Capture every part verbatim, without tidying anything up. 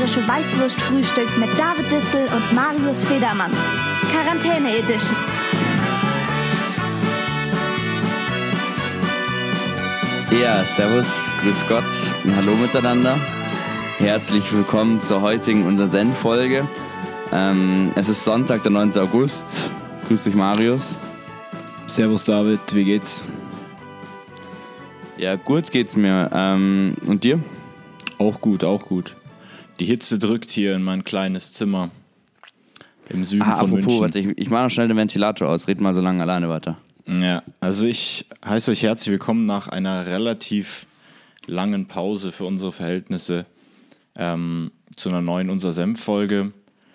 bayerische Weißwurstfrühstück mit David Distel und Marius Federmann. Quarantäne Edition. Ja, servus, grüß Gott und hallo miteinander. Herzlich willkommen zur heutigen Unser Senf-Folge. Ähm, es ist Sonntag, der neunten August. Grüß dich, Marius. Servus, David, wie geht's? Ja, gut geht's mir. Ähm, und dir? Auch gut, auch gut. Die Hitze drückt hier in mein kleines Zimmer im Süden ah, von apropos, München. Warte, ich, ich mache noch schnell den Ventilator aus. Red mal so lange alleine weiter. Ja, also ich heiße euch herzlich willkommen nach einer relativ langen Pause für unsere Verhältnisse ähm, zu einer neuen Unser Senf-Folge.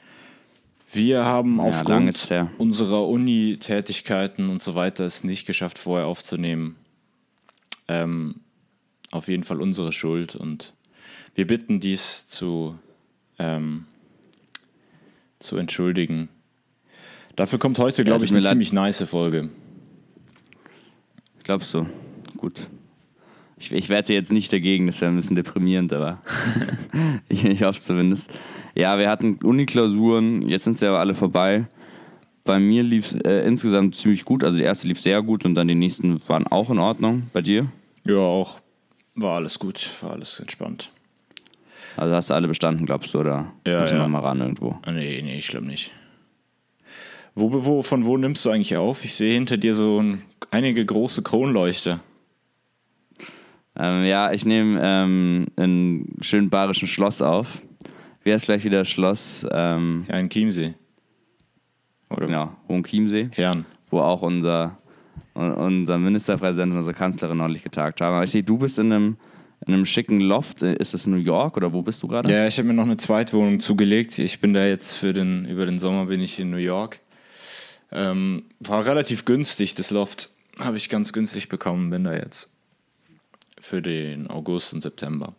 Wir haben Ja, aufgrund unserer Uni-Tätigkeiten und so weiter es nicht geschafft, vorher aufzunehmen. Ähm, auf jeden Fall unsere Schuld und wir bitten dies zu, ähm, zu entschuldigen. Dafür kommt heute, glaube ja, ich, eine leid. ziemlich nice Folge. Glaubst du? Gut. Ich, ich wette jetzt nicht dagegen, das wäre ein bisschen deprimierend, aber ich, ich hoffe es zumindest. Ja, wir hatten Uni-Klausuren, jetzt sind sie aber alle vorbei. Bei mir lief es äh, insgesamt ziemlich gut, also die erste lief sehr gut und dann die nächsten waren auch in Ordnung. Bei dir? Ja, auch. War alles gut, war alles entspannt. Also hast du alle bestanden, glaubst du, oder ja, musst du ja. noch mal ran irgendwo? Nee, nee, ich glaube nicht. Wo, wo, von wo nimmst du eigentlich auf? Ich sehe hinter dir so ein, einige große Kronleuchter. Ähm, ja, ich nehme ähm, in schönen bayerischen Schloss auf. Wie heißt gleich wieder das Schloss? Ähm, ja, in Chiemsee. Oder? Genau, Hohenchiemsee. Herrn. Wo auch unser, unser Ministerpräsident und unsere Kanzlerin neulich getagt haben. Aber ich sehe, du bist in einem, in einem schicken Loft. Ist das New York oder wo bist du gerade? Ja, ich habe mir noch eine Zweitwohnung zugelegt. Ich bin da jetzt für den, über den Sommer bin ich in New York. Ähm, war relativ günstig, das Loft habe ich ganz günstig bekommen, bin da jetzt für den August und September.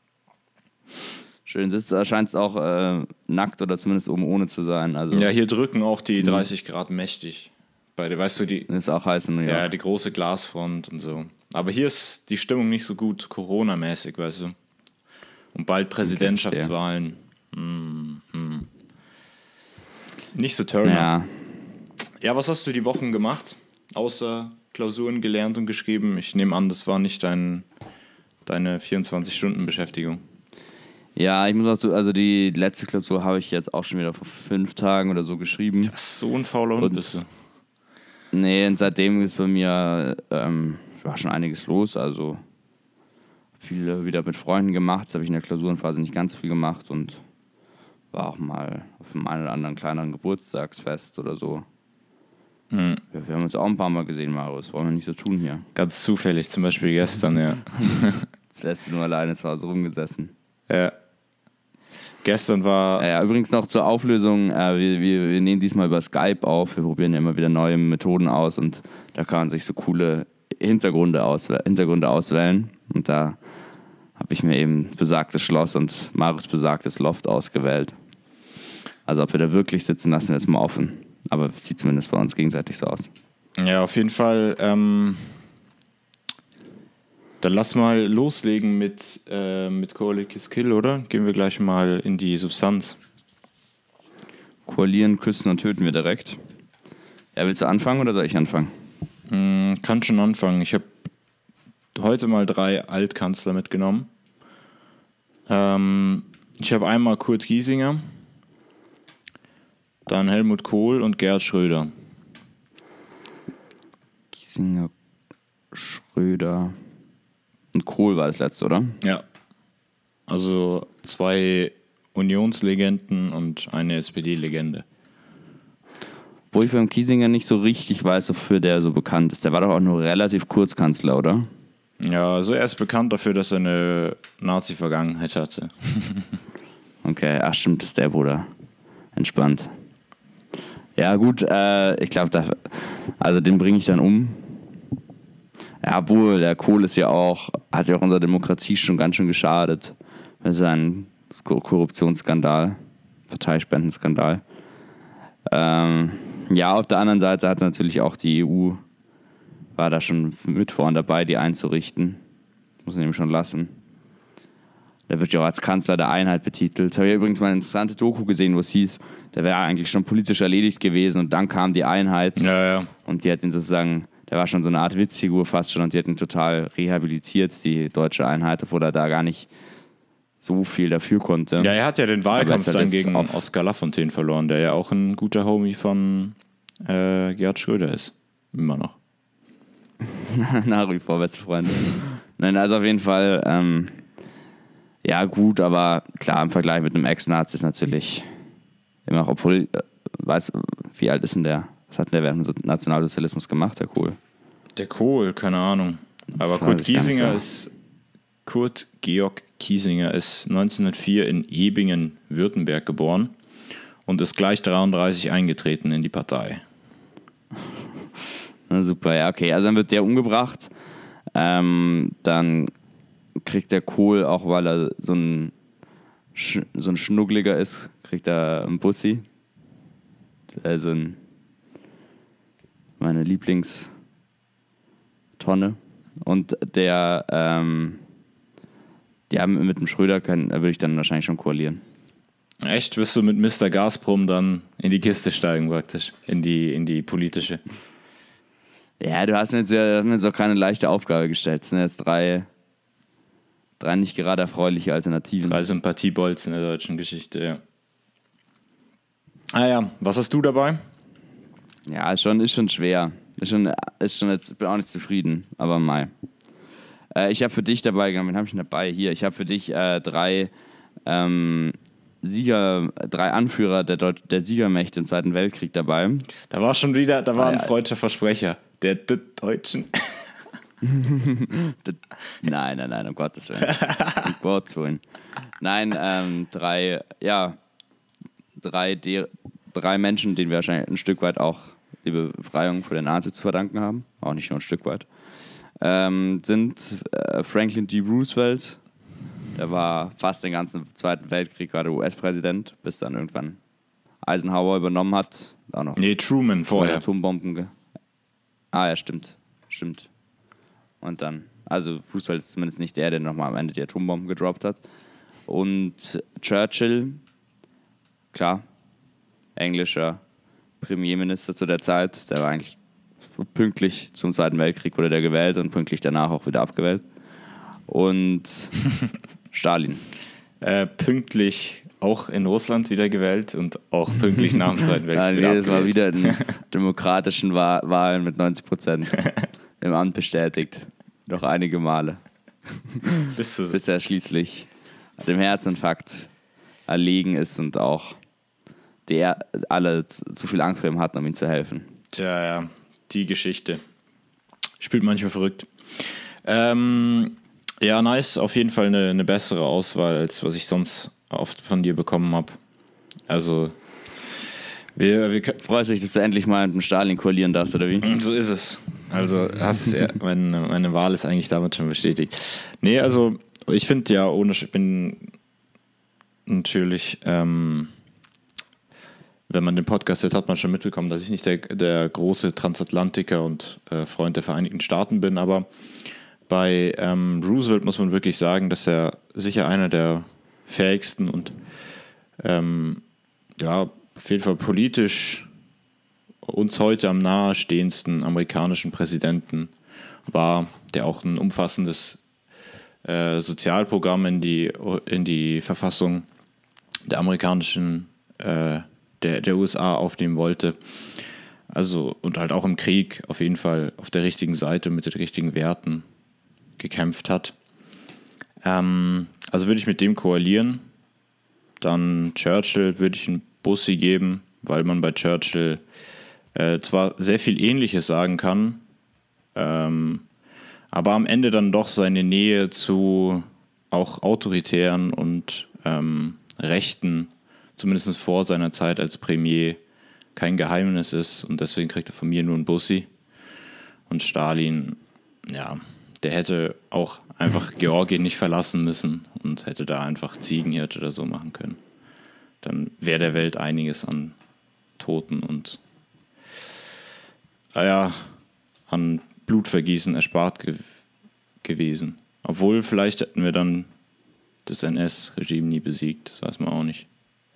Schön, sitzt scheint es auch äh, nackt oder zumindest oben ohne zu sein. Also ja, hier drücken auch die dreißig Grad mächtig. Bei der, weißt du, die ist auch heiß in New York. Ja, die große Glasfront und so. Aber hier ist die Stimmung nicht so gut Corona-mäßig, weißt du. Und bald Präsidentschaftswahlen. Hm, hm. Nicht so Turner. Ja. Ja, was hast du die Wochen gemacht? Außer Klausuren gelernt und geschrieben? Ich nehme an, das war nicht dein, deine vierundzwanzig-Stunden-Beschäftigung. Ja, ich muss auch so, also die letzte Klausur habe ich jetzt auch schon wieder vor fünf Tagen oder so geschrieben. Das ist so ein fauler Hund, bist du. Nee, und seitdem ist bei mir ähm, war schon einiges los, also viel wieder mit Freunden gemacht, das habe ich in der Klausurenphase nicht ganz so viel gemacht und war auch mal auf einem einen oder anderen kleineren Geburtstagsfest oder so. Hm. Ja, wir haben uns auch ein paar Mal gesehen, Marius, wollen wir nicht so tun hier. Ganz zufällig, zum Beispiel gestern, ja. Jetzt wärst du nur alleine zu Hause rumgesessen. Ja. Gestern war... Ja, ja, übrigens noch zur Auflösung, äh, wir, wir, wir nehmen diesmal über Skype auf, wir probieren ja immer wieder neue Methoden aus und da kann man sich so coole Hintergründe, auswäh- Hintergründe auswählen und da habe ich mir eben besagtes Schloss und Marius besagtes Loft ausgewählt. Also ob wir da wirklich sitzen, lassen wir jetzt mal offen, aber es sieht zumindest bei uns gegenseitig so aus. Ja, auf jeden Fall. Ähm, dann lass mal loslegen mit, äh, mit Koalieren Kiss Kill, oder? Gehen wir gleich mal in die Substanz. Koalieren, küssen und töten wir direkt. Ja, willst du anfangen oder soll ich anfangen? Hm, kann schon anfangen. Ich habe heute mal drei Altkanzler mitgenommen. Ähm, ich habe einmal Kurt Giesinger, dann Helmut Kohl und Gerhard Schröder. Giesinger, Schröder und Kohl war das letzte, oder? Ja. Also zwei Unionslegenden und eine S P D-Legende. Wo ich beim Giesinger nicht so richtig weiß, wofür der so bekannt ist. Der war doch auch nur relativ kurz Kanzler, oder? Ja, also er ist bekannt dafür, dass er eine Nazi-Vergangenheit hatte. Okay, ach stimmt, das ist der Bruder. Entspannt. Ja gut, äh, ich glaube, also den bringe ich dann um. Ja, obwohl, der Kohl ist ja auch, hat ja auch unserer Demokratie schon ganz schön geschadet. Mit seinem Korruptionsskandal, Parteispenden-Skandal. Ähm, ja, auf der anderen Seite hat natürlich auch die E U, war da schon mit vorn dabei, die einzurichten. Muss man eben schon lassen. Der wird ja auch als Kanzler der Einheit betitelt. Ich habe übrigens mal eine interessante Doku gesehen, wo es hieß, der wäre eigentlich schon politisch erledigt gewesen und dann kam die Einheit. Ja, ja. Und die hat ihn sozusagen, der war schon so eine Art Witzfigur fast schon und die hat ihn total rehabilitiert, die deutsche Einheit, obwohl er da gar nicht so viel dafür konnte. Ja, er hat ja den Wahlkampf halt dann gegen Oskar Lafontaine verloren, der ja auch ein guter Homie von äh, Gerhard Schröder ist. Immer noch. Nach wie vor beste Freunde. Nein, also auf jeden Fall, ähm, ja gut, aber klar, im Vergleich mit einem Ex-Nazi ist natürlich immer noch, obwohl, äh, weiß, wie alt ist denn der? Was hat denn der während dem Nationalsozialismus gemacht, der Kohl? Der Kohl, keine Ahnung. Aber Das Kurt weiß ich gar nicht Kiesinger so. ist, Kurt Georg Kiesinger ist neunzehnhundertvier in Ebingen, Württemberg geboren und ist gleich dreiunddreißig eingetreten in die Partei. Na, super, ja, okay. Also dann wird der umgebracht. Ähm, dann kriegt der Kohl, auch weil er so ein, Sch- so ein Schnuckliger ist, kriegt er einen Bussi. Also ein, meine Lieblingstonne. Und der, ähm, ja, mit dem Schröder können, würde ich dann wahrscheinlich schon koalieren. Echt? Wirst du mit Mister Gazprom dann in die Kiste steigen praktisch? In die, in die politische? Ja, du hast mir jetzt, ja, hast mir jetzt auch keine leichte Aufgabe gestellt. Es sind jetzt drei, drei nicht gerade erfreuliche Alternativen. Drei Sympathiebolz in der deutschen Geschichte, ja. Ah ja, was hast du dabei? Ja, ist schon, ist schon schwer. Ist schon, ist schon jetzt, bin auch nicht zufrieden, aber mal. Äh, ich habe für dich dabei, genau, wen habe ich denn dabei? Hier, ich habe für dich äh, drei ähm, Sieger, drei Anführer der, Deut- der Siegermächte im Zweiten Weltkrieg dabei. Da war schon wieder, da war Ah, ein ja. freudscher Versprecher. Der D- Deutschen. Das, nein, nein, nein, um Gottes Willen. Um Gottes Willen. Nein, ähm, drei, ja, drei, de- drei Menschen, denen wir wahrscheinlich ein Stück weit auch die Befreiung vor den Nazis zu verdanken haben, auch nicht nur ein Stück weit, ähm, sind äh, Franklin D. Roosevelt, der war fast den ganzen Zweiten Weltkrieg gerade U S-Präsident, bis dann irgendwann Eisenhower übernommen hat. Auch noch Nee, Truman mit vorher. Atombomben. Ge- ah ja, stimmt, stimmt. Und dann, also Roosevelt ist zumindest nicht der, der nochmal am Ende die Atombomben gedroppt hat. Und Churchill, klar, englischer Premierminister zu der Zeit, der war eigentlich pünktlich zum Zweiten Weltkrieg wurde der gewählt und pünktlich danach auch wieder abgewählt. Und Stalin. Äh, pünktlich auch in Russland wieder gewählt und auch pünktlich nach dem Zweiten Ja, Weltkrieg wieder jedes Mal abgewählt. wieder in demokratischen Wa- Wahlen mit neunzig Prozent im Amt bestätigt. Noch einige Male. Bist du Bis er schließlich dem Herzinfarkt erlegen ist und auch der alle zu zu viel Angst vor ihm hatten, um ihm zu helfen. Tja, ja, die Geschichte. Spielt manchmal verrückt. Ähm, ja, nice. Auf jeden Fall eine, eine bessere Auswahl, als was ich sonst oft von dir bekommen habe. Also, wir, wir können, Freust du dich, dass du endlich mal mit dem Stalin koalieren darfst, oder wie? so ist es. Also, hast, ja, meine, meine Wahl ist eigentlich damit schon bestätigt. Nee, also, ich finde ja, ohne, ich bin natürlich, ähm, wenn man den Podcast hört, hat man schon mitbekommen, dass ich nicht der, der große Transatlantiker und äh, Freund der Vereinigten Staaten bin, aber bei ähm, Roosevelt muss man wirklich sagen, dass er sicher einer der fähigsten und ähm, ja, auf jeden Fall politisch uns heute am nahestehendsten amerikanischen Präsidenten war, der auch ein umfassendes äh, Sozialprogramm in die, in die Verfassung der amerikanischen äh, der, der U S A aufnehmen wollte. Also, und halt auch im Krieg auf jeden Fall auf der richtigen Seite mit den richtigen Werten gekämpft hat. Ähm, also würde ich mit dem koalieren. Dann Churchill würde ich einen Bussi geben, weil man bei Churchill äh, zwar sehr viel Ähnliches sagen kann, ähm, aber am Ende dann doch seine Nähe zu auch autoritären und ähm, Rechten, zumindest vor seiner Zeit als Premier, kein Geheimnis ist und deswegen kriegt er von mir nur einen Bussi. Und Stalin, ja, der hätte auch einfach Georgien nicht verlassen müssen und hätte da einfach Ziegenhirt oder so machen können. Dann wäre der Welt einiges an Toten und äh, ja, an Blutvergießen erspart ge- gewesen. Obwohl, vielleicht hätten wir dann das N S-Regime nie besiegt. Das weiß man auch nicht.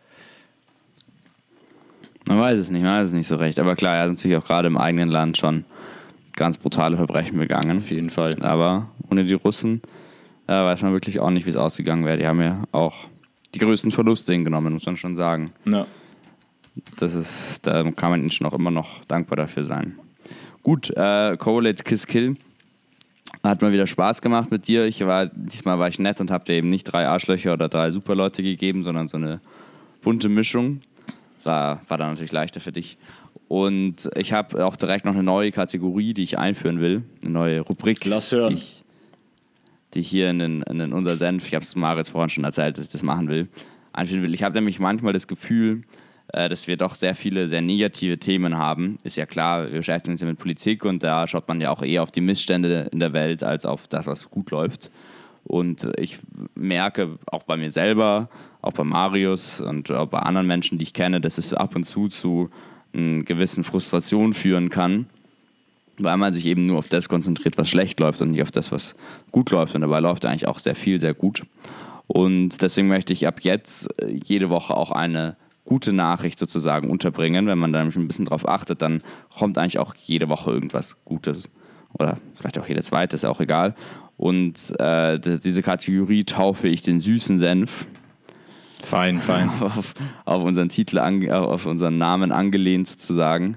Man weiß es nicht, man weiß es nicht so recht. Aber klar, er hat natürlich auch gerade im eigenen Land schon ganz brutale Verbrechen begangen. Auf jeden Fall. Aber ohne die Russen äh, weiß man wirklich auch nicht, wie es ausgegangen wäre. Die haben ja auch die größten Verluste hingenommen, muss man schon sagen. Ja. Das ist, da kann man ihnen schon auch immer noch dankbar dafür sein. Gut, äh, Correlate Kiss Kill hat mal wieder Spaß gemacht mit dir. Ich war, diesmal war ich nett und habe dir eben nicht drei Arschlöcher oder drei Superleute gegeben, sondern so eine bunte Mischung. War, war dann natürlich leichter für dich. Und ich habe auch direkt noch eine neue Kategorie, die ich einführen will. Eine neue Rubrik. Lass hören. Die ich, die ich hier in, den, in den unser Senf, ich habe es Marius vorhin schon erzählt, dass ich das machen will, einführen will. Ich habe nämlich manchmal das Gefühl, äh, dass wir doch sehr viele sehr negative Themen haben. Ist ja klar, wir beschäftigen uns ja mit Politik und da schaut man ja auch eher auf die Missstände in der Welt als auf das, was gut läuft. Und ich merke auch bei mir selber, auch bei Marius und auch bei anderen Menschen, die ich kenne, dass es ab und zu zu einer gewissen Frustration führen kann, weil man sich eben nur auf das konzentriert, was schlecht läuft und nicht auf das, was gut läuft. Und dabei läuft eigentlich auch sehr viel, sehr gut. Und deswegen möchte ich ab jetzt jede Woche auch eine gute Nachricht sozusagen unterbringen. Wenn man da nämlich ein bisschen drauf achtet, dann kommt eigentlich auch jede Woche irgendwas Gutes. Oder vielleicht auch jede zweite, ist auch egal. Und äh, diese Kategorie taufe ich den süßen Senf. Fein, fein. Auf, auf unseren Titel, auf unseren Namen angelehnt sozusagen.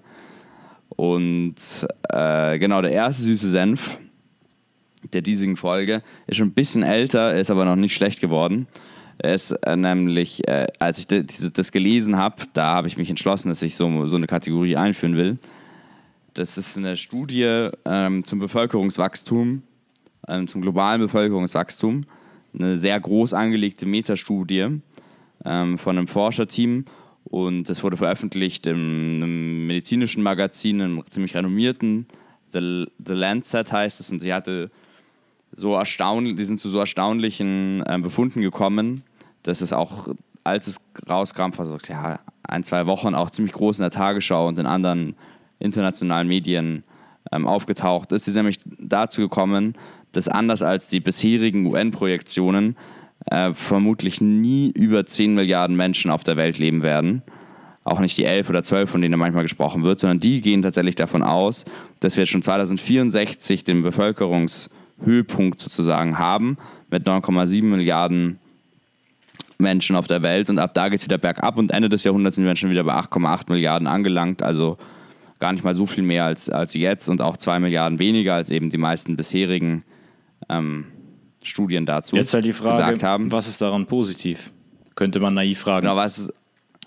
Und äh, genau, der erste süße Senf der diesigen Folge ist schon ein bisschen älter, ist aber noch nicht schlecht geworden. Er ist äh, nämlich, äh, als ich de, diese, das gelesen habe, da habe ich mich entschlossen, dass ich so, so eine Kategorie einführen will. Das ist eine Studie ähm, zum Bevölkerungswachstum, ähm, zum globalen Bevölkerungswachstum. Eine sehr groß angelegte Metastudie ähm, von einem Forscherteam. Und das wurde veröffentlicht in einem medizinischen Magazin, einem ziemlich renommierten, The, The Lancet heißt es. Und sie hatte so erstaunlich, die sind zu so erstaunlichen äh, Befunden gekommen, dass es auch, als es rauskam, vor so ja, ein, zwei Wochen auch ziemlich groß in der Tagesschau und in anderen internationalen Medien ähm, aufgetaucht ist. Sie ist nämlich dazu gekommen, dass anders als die bisherigen U N-Projektionen äh, vermutlich nie über zehn Milliarden Menschen auf der Welt leben werden. Auch nicht die elf oder zwölf, von denen manchmal gesprochen wird, sondern die gehen tatsächlich davon aus, dass wir schon zweitausendvierundsechzig den Bevölkerungshöhepunkt sozusagen haben mit neun Komma sieben Milliarden Menschen auf der Welt. Und ab da geht es wieder bergab und Ende des Jahrhunderts sind wir schon wieder bei acht Komma acht Milliarden angelangt. Also gar nicht mal so viel mehr als, als jetzt und auch zwei Milliarden weniger als eben die meisten bisherigen ähm, Studien dazu Jetzt halt die Frage, gesagt haben. Was ist daran positiv? Könnte man naiv fragen. Genau, was ist,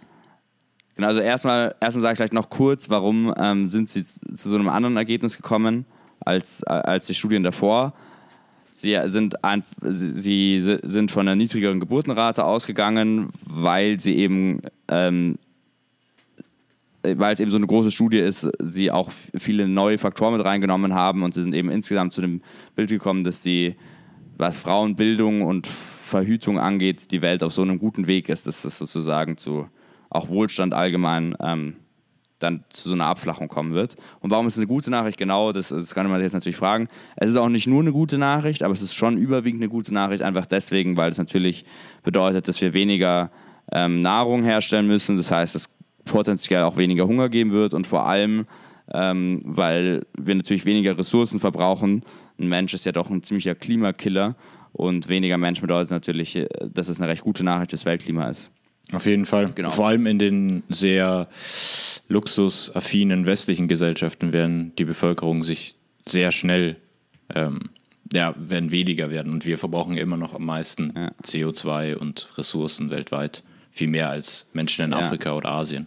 genau, also erstmal, erstmal sage ich vielleicht noch kurz, warum ähm, sind sie zu so einem anderen Ergebnis gekommen als, als die Studien davor. Sie sind, ein, sie, sie sind von einer niedrigeren Geburtenrate ausgegangen, weil sie eben ähm, weil es eben so eine große Studie ist, sie auch viele neue Faktoren mit reingenommen haben und sie sind eben insgesamt zu dem Bild gekommen, dass die, was Frauenbildung und Verhütung angeht, die Welt auf so einem guten Weg ist, dass das sozusagen zu auch Wohlstand allgemein ähm, dann zu so einer Abflachung kommen wird. Und warum ist es eine gute Nachricht? Genau, das, das kann man sich jetzt natürlich fragen. Es ist auch nicht nur eine gute Nachricht, aber es ist schon überwiegend eine gute Nachricht, einfach deswegen, weil es natürlich bedeutet, dass wir weniger ähm, Nahrung herstellen müssen. Das heißt, es potenziell auch weniger Hunger geben wird und vor allem, ähm, weil wir natürlich weniger Ressourcen verbrauchen. Ein Mensch ist ja doch ein ziemlicher Klimakiller und weniger Mensch bedeutet natürlich, dass es eine recht gute Nachricht fürs Weltklima ist. Auf jeden Fall. Genau. Vor allem in den sehr luxusaffinen westlichen Gesellschaften werden die Bevölkerung sich sehr schnell ähm, ja, werden weniger werden und wir verbrauchen immer noch am meisten ja. C O zwei und Ressourcen weltweit. Viel mehr als Menschen in ja. Afrika oder Asien.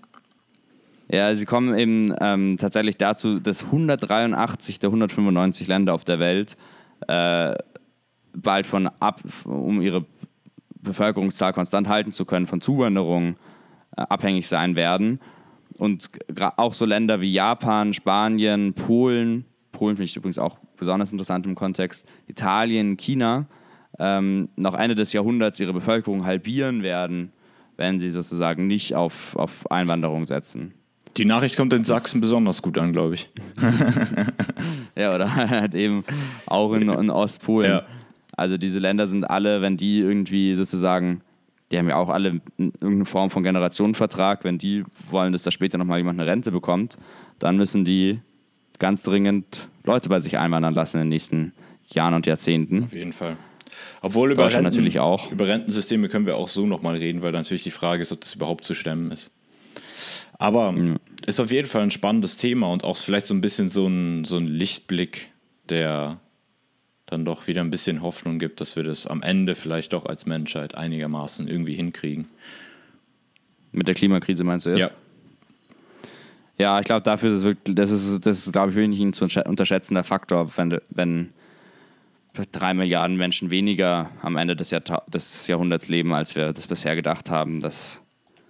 Ja, sie kommen eben ähm, tatsächlich dazu, dass hundertdreiundachtzig der hundertfünfundneunzig Länder auf der Welt äh, bald von ab, um ihre Bevölkerungszahl konstant halten zu können, von Zuwanderung äh, abhängig sein werden. Und auch so Länder wie Japan, Spanien, Polen, Polen finde ich übrigens auch besonders interessant im Kontext, Italien, China, ähm, noch Ende des Jahrhunderts ihre Bevölkerung halbieren werden, wenn sie sozusagen nicht auf, auf Einwanderung setzen. Die Nachricht kommt in Sachsen das besonders gut an, glaube ich. Ja, oder halt eben auch in, in Ostpolen. Ja. Also diese Länder sind alle, wenn die irgendwie sozusagen, die haben ja auch alle irgendeine Form von Generationenvertrag, wenn die wollen, dass da später nochmal jemand eine Rente bekommt, dann müssen die ganz dringend Leute bei sich einwandern lassen in den nächsten Jahren und Jahrzehnten. Auf jeden Fall. Obwohl über, Renten, natürlich auch. über Rentensysteme können wir auch so nochmal reden, weil natürlich die Frage ist, ob das überhaupt zu stemmen ist. Aber ja. Ist auf jeden Fall ein spannendes Thema und auch vielleicht so ein bisschen so ein, so ein Lichtblick, der dann doch wieder ein bisschen Hoffnung gibt, dass wir das am Ende vielleicht doch als Menschheit einigermaßen irgendwie hinkriegen. Mit der Klimakrise meinst du jetzt? Ja. Ja, ich glaube, dafür ist es wirklich, das ist, das ist, glaube ich, wirklich ein zu unterschätzender Faktor, wenn, wenn drei Milliarden Menschen weniger am Ende des, Jahrta- des Jahrhunderts leben, als wir das bisher gedacht haben. Das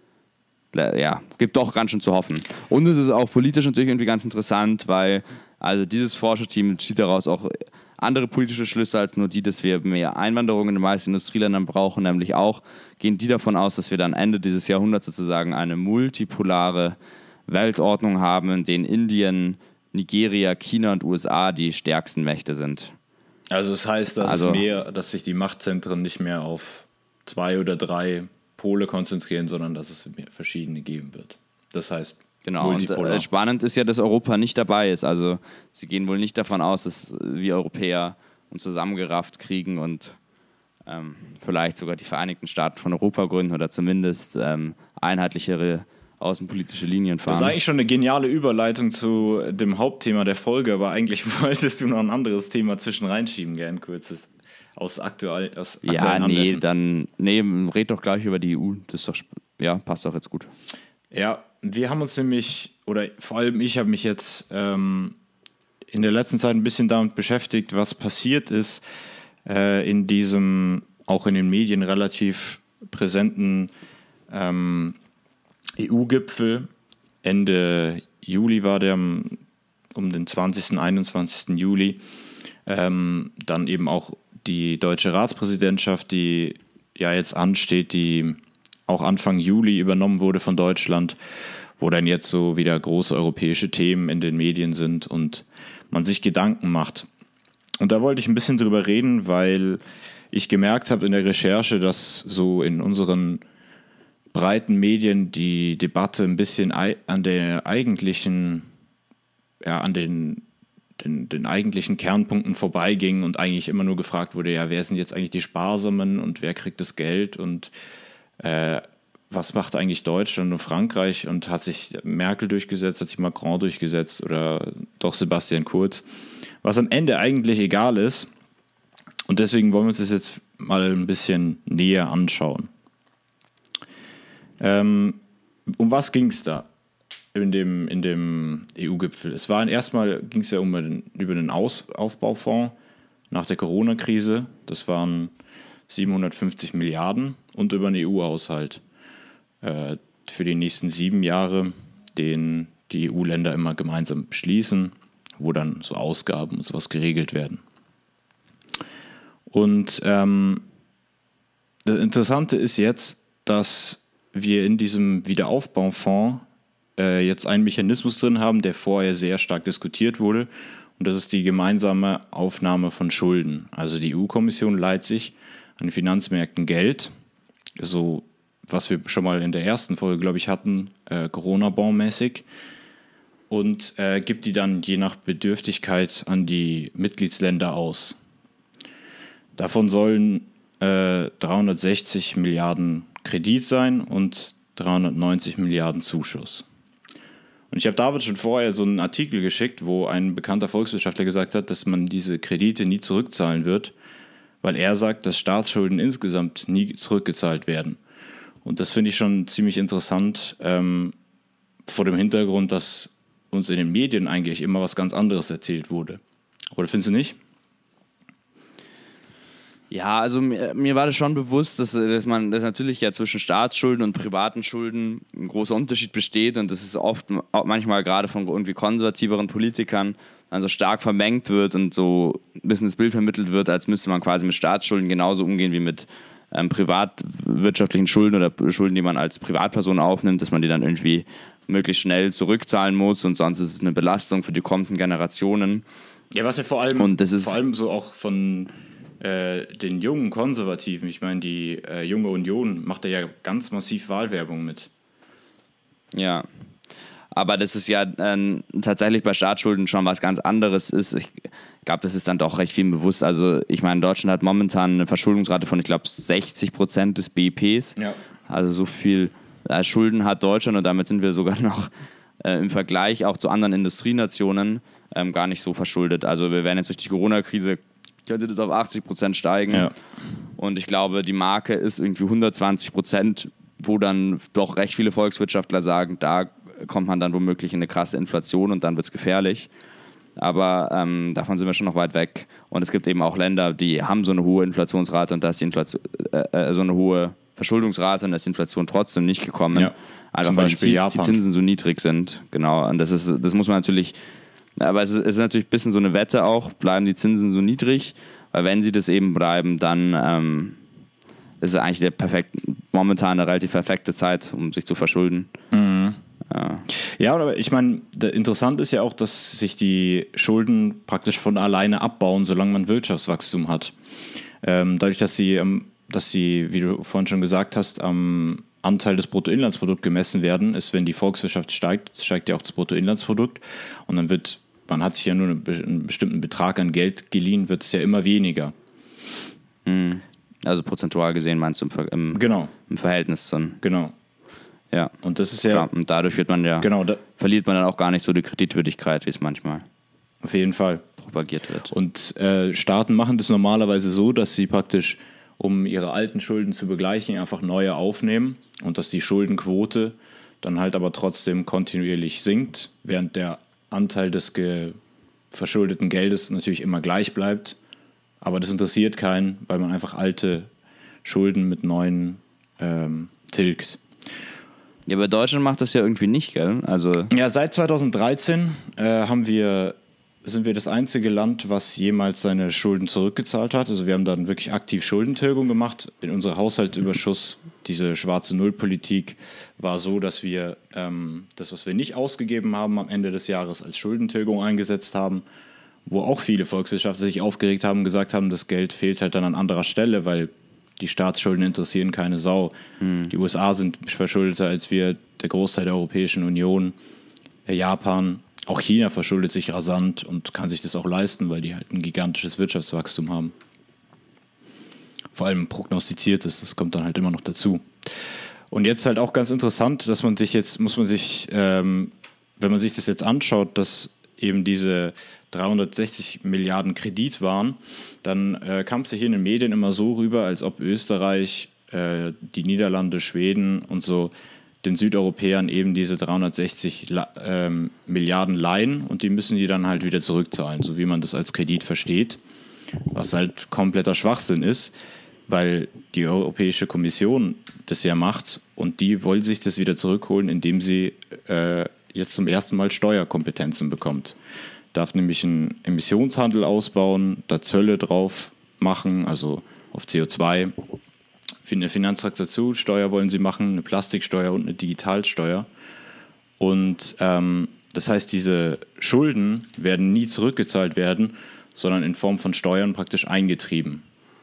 ja, gibt doch ganz schön zu hoffen. Und es ist auch politisch natürlich irgendwie ganz interessant, weil also dieses Forscherteam zieht daraus auch andere politische Schlüsse als nur die, dass wir mehr Einwanderung in den meisten Industrieländern brauchen, nämlich auch gehen die davon aus, dass wir dann Ende dieses Jahrhunderts sozusagen eine multipolare Weltordnung haben, in denen Indien, Nigeria, China und U S A die stärksten Mächte sind. Also das heißt, dass, also, es mehr, dass sich die Machtzentren nicht mehr auf zwei oder drei Pole konzentrieren, sondern dass es mehr verschiedene geben wird. Das heißt, genau, und äh, spannend ist ja, dass Europa nicht dabei ist. Also sie gehen wohl nicht davon aus, dass wir Europäer uns zusammengerafft kriegen und ähm, vielleicht sogar die Vereinigten Staaten von Europa gründen oder zumindest ähm, einheitlichere außenpolitische Linien fahren. Das ist eigentlich schon eine geniale Überleitung zu dem Hauptthema der Folge, aber eigentlich wolltest du noch ein anderes Thema zwischen reinschieben, gern kurzes. Aus, aktuell, aus aktuellen Ja, nee, Anlässen. dann nee, red doch gleich über die E U. Das ist doch, ja, passt doch jetzt gut. Ja, wir haben uns nämlich, oder vor allem ich habe mich jetzt ähm, in der letzten Zeit ein bisschen damit beschäftigt, was passiert ist äh, in diesem, auch in den Medien relativ präsenten ähm, E U-Gipfel. Ende Juli war der, um den zwanzigsten, einundzwanzigsten Juli. Ähm, dann eben auch die deutsche Ratspräsidentschaft, die ja jetzt ansteht, die auch Anfang Juli übernommen wurde von Deutschland, wo dann jetzt so wieder große europäische Themen in den Medien sind und man sich Gedanken macht. Und da wollte ich ein bisschen drüber reden, weil ich gemerkt habe in der Recherche, dass so in unseren breiten Medien die Debatte ein bisschen an der eigentlichen, ja, an den Den, den eigentlichen Kernpunkten vorbeiging und eigentlich immer nur gefragt wurde, ja, wer sind jetzt eigentlich die Sparsamen und wer kriegt das Geld und äh, was macht eigentlich Deutschland und Frankreich und hat sich Merkel durchgesetzt, hat sich Macron durchgesetzt oder doch Sebastian Kurz, was am Ende eigentlich egal ist und deswegen wollen wir uns das jetzt mal ein bisschen näher anschauen. Ähm, um was ging es da? In dem, in dem E U-Gipfel. Es war erstmal ging es ja um den, über den Aus, Aufbaufonds nach der Corona-Krise. Das waren siebenhundertfünfzig Milliarden und über einen E U-Haushalt äh, für die nächsten sieben Jahre, den die E U-Länder immer gemeinsam beschließen, wo dann so Ausgaben und sowas geregelt werden. Und ähm, das Interessante ist jetzt, dass wir in diesem Wiederaufbaufonds jetzt einen Mechanismus drin haben, der vorher sehr stark diskutiert wurde. Und das ist die gemeinsame Aufnahme von Schulden. Also die E U-Kommission leiht sich an den Finanzmärkten Geld, so was wir schon mal in der ersten Folge, glaube ich, hatten, äh, Corona-Bon-mäßig, und äh, gibt die dann je nach Bedürftigkeit an die Mitgliedsländer aus. Davon sollen äh, dreihundertsechzig Milliarden Kredit sein und dreihundertneunzig Milliarden Zuschuss. Und ich habe David schon vorher so einen Artikel geschickt, wo ein bekannter Volkswirtschaftler gesagt hat, dass man diese Kredite nie zurückzahlen wird, weil er sagt, dass Staatsschulden insgesamt nie zurückgezahlt werden. Und das finde ich schon ziemlich interessant, ähm, vor dem Hintergrund, dass uns in den Medien eigentlich immer was ganz anderes erzählt wurde. Oder findest du nicht? Ja, also mir, mir war das schon bewusst, dass, dass man dass natürlich ja zwischen Staatsschulden und privaten Schulden ein großer Unterschied besteht und dass es oft auch manchmal gerade von irgendwie konservativeren Politikern dann so stark vermengt wird und so ein bisschen das Bild vermittelt wird, als müsste man quasi mit Staatsschulden genauso umgehen wie mit ähm, privatwirtschaftlichen Schulden oder Schulden, die man als Privatperson aufnimmt, dass man die dann irgendwie möglichst schnell zurückzahlen muss und sonst ist es eine Belastung für die kommenden Generationen. Ja, was ja vor allem, und das ist vor allem so auch von äh, den jungen Konservativen, ich meine, die äh, junge Union macht da ja ganz massiv Wahlwerbung mit. Ja, aber das ist ja äh, tatsächlich bei Staatsschulden schon was ganz anderes ist. Ich glaube, das ist dann doch recht viel bewusst. Also ich meine, Deutschland hat momentan eine Verschuldungsrate von, ich glaube, sechzig Prozent des B I Ps. Ja. Also so viel äh, Schulden hat Deutschland und damit sind wir sogar noch äh, im Vergleich auch zu anderen Industrienationen ähm, gar nicht so verschuldet. Also wir werden jetzt durch die Corona-Krise, könnte das auf achtzig Prozent steigen. Ja. Und ich glaube, die Marke ist irgendwie hundertzwanzig Prozent, wo dann doch recht viele Volkswirtschaftler sagen, da kommt man dann womöglich in eine krasse Inflation und dann wird es gefährlich. Aber ähm, davon sind wir schon noch weit weg. Und es gibt eben auch Länder, die haben so eine hohe Inflationsrate und da ist die Inflation, äh, so eine hohe Verschuldungsrate und da ist die Inflation trotzdem nicht gekommen. Ja. Einfach Zum weil Beispiel die, Japan. die Zinsen so niedrig sind. Genau. Und das ist, das muss man natürlich, aber es ist, es ist natürlich ein bisschen so eine Wette auch, bleiben die Zinsen so niedrig, weil wenn sie das eben bleiben, dann ähm, ist es eigentlich der perfekt, momentan eine relativ perfekte Zeit, um sich zu verschulden. Mhm. Ja. Ja, aber ich meine, interessant ist ja auch, dass sich die Schulden praktisch von alleine abbauen, solange man Wirtschaftswachstum hat. Ähm, dadurch, dass sie, ähm, dass sie, wie du vorhin schon gesagt hast, am Anteil des Bruttoinlandsprodukts gemessen werden, ist, wenn die Volkswirtschaft steigt, steigt ja auch das Bruttoinlandsprodukt und dann wird, man hat sich ja nur einen bestimmten Betrag an Geld geliehen, wird es ja immer weniger. Also prozentual gesehen meinst du im, Ver- im, Genau, im Verhältnis dann. genau. Ja. Und das ist ja, Klar, und dadurch wird man ja, genau, da, verliert man dann auch gar nicht so die Kreditwürdigkeit, wie es manchmal auf jeden Fall. propagiert wird. Und äh, Staaten machen das normalerweise so, dass sie praktisch, um ihre alten Schulden zu begleichen, einfach neue aufnehmen und dass die Schuldenquote dann halt aber trotzdem kontinuierlich sinkt, während der Anteil des ge- verschuldeten Geldes natürlich immer gleich bleibt. Aber das interessiert keinen, weil man einfach alte Schulden mit neuen ähm, tilgt. Ja, aber Deutschland macht das ja irgendwie nicht, gell? Also Ja, seit zweitausenddreizehn äh, haben wir, sind wir das einzige Land, was jemals seine Schulden zurückgezahlt hat. Also wir haben dann wirklich aktiv Schuldentilgung gemacht. In unser Haushaltsüberschuss, diese schwarze Nullpolitik, war so, dass wir ähm, das, was wir nicht ausgegeben haben, am Ende des Jahres als Schuldentilgung eingesetzt haben, wo auch viele Volkswirtschaftler sich aufgeregt haben und gesagt haben, das Geld fehlt halt dann an anderer Stelle, weil die Staatsschulden interessieren keine Sau. Hm. Die U S A sind verschuldeter als wir, der Großteil der Europäischen Union, Japan, auch China verschuldet sich rasant und kann sich das auch leisten, weil die halt ein gigantisches Wirtschaftswachstum haben. Vor allem prognostiziertes, das kommt dann halt immer noch dazu. Und jetzt halt auch ganz interessant, dass man sich jetzt, muss man sich, ähm, wenn man sich das jetzt anschaut, dass eben diese dreihundertsechzig Milliarden Kredit waren, dann äh, kam es ja hier in den Medien immer so rüber, als ob Österreich, äh, die Niederlande, Schweden und so den Südeuropäern eben diese dreihundertsechzig La- ähm, Milliarden leihen und die müssen die dann halt wieder zurückzahlen, so wie man das als Kredit versteht, was halt kompletter Schwachsinn ist, weil die Europäische Kommission das ja macht und die wollen sich das wieder zurückholen, indem sie äh, jetzt zum ersten Mal Steuerkompetenzen bekommt. Darf nämlich einen Emissionshandel ausbauen, da Zölle drauf machen, also auf C O zwei. Eine Finanztransaktionssteuer wollen sie machen, eine Plastiksteuer und eine Digitalsteuer. Und ähm, das heißt, diese Schulden werden nie zurückgezahlt werden, sondern in Form von Steuern praktisch eingetrieben.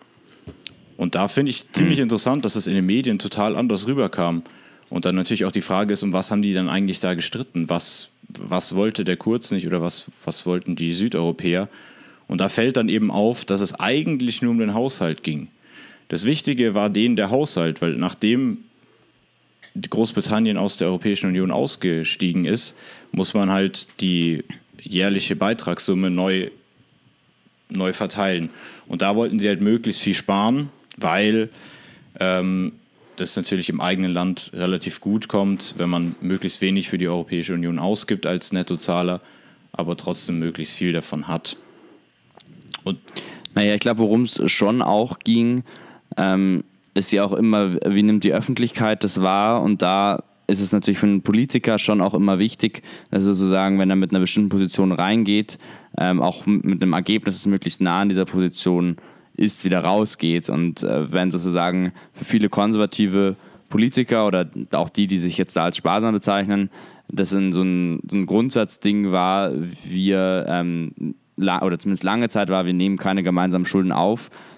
Und da finde ich ziemlich interessant, dass es in den Medien total anders rüberkam. Und dann natürlich auch die Frage ist, um was haben die dann eigentlich da gestritten? Was, was wollte der Kurz nicht oder was, was wollten die Südeuropäer? Und da fällt dann eben auf, dass es eigentlich nur um den Haushalt ging. Das Wichtige war denen der Haushalt, weil nachdem Großbritannien aus der Europäischen Union ausgestiegen ist, muss man halt die jährliche Beitragssumme neu, neu verteilen. Und da wollten sie halt möglichst viel sparen, weil ähm, das natürlich im eigenen Land relativ gut kommt, wenn man möglichst wenig für die Europäische Union ausgibt als Nettozahler, aber trotzdem möglichst viel davon hat. Und naja, ich glaube, worum es schon auch ging, ähm, ist ja auch immer, wie nimmt die Öffentlichkeit das wahr? Und da ist es natürlich für einen Politiker schon auch immer wichtig, dass er sozusagen, wenn er mit einer bestimmten Position reingeht, ähm, auch mit einem Ergebnis, das möglichst nah an dieser Position ist, wieder rausgeht. Und äh, wenn sozusagen für viele konservative Politiker oder auch die, die sich jetzt da als sparsam bezeichnen, das in so ein, so ein Grundsatzding war, wir, ähm, la- oder zumindest lange Zeit war, wir nehmen keine gemeinsamen Schulden auf,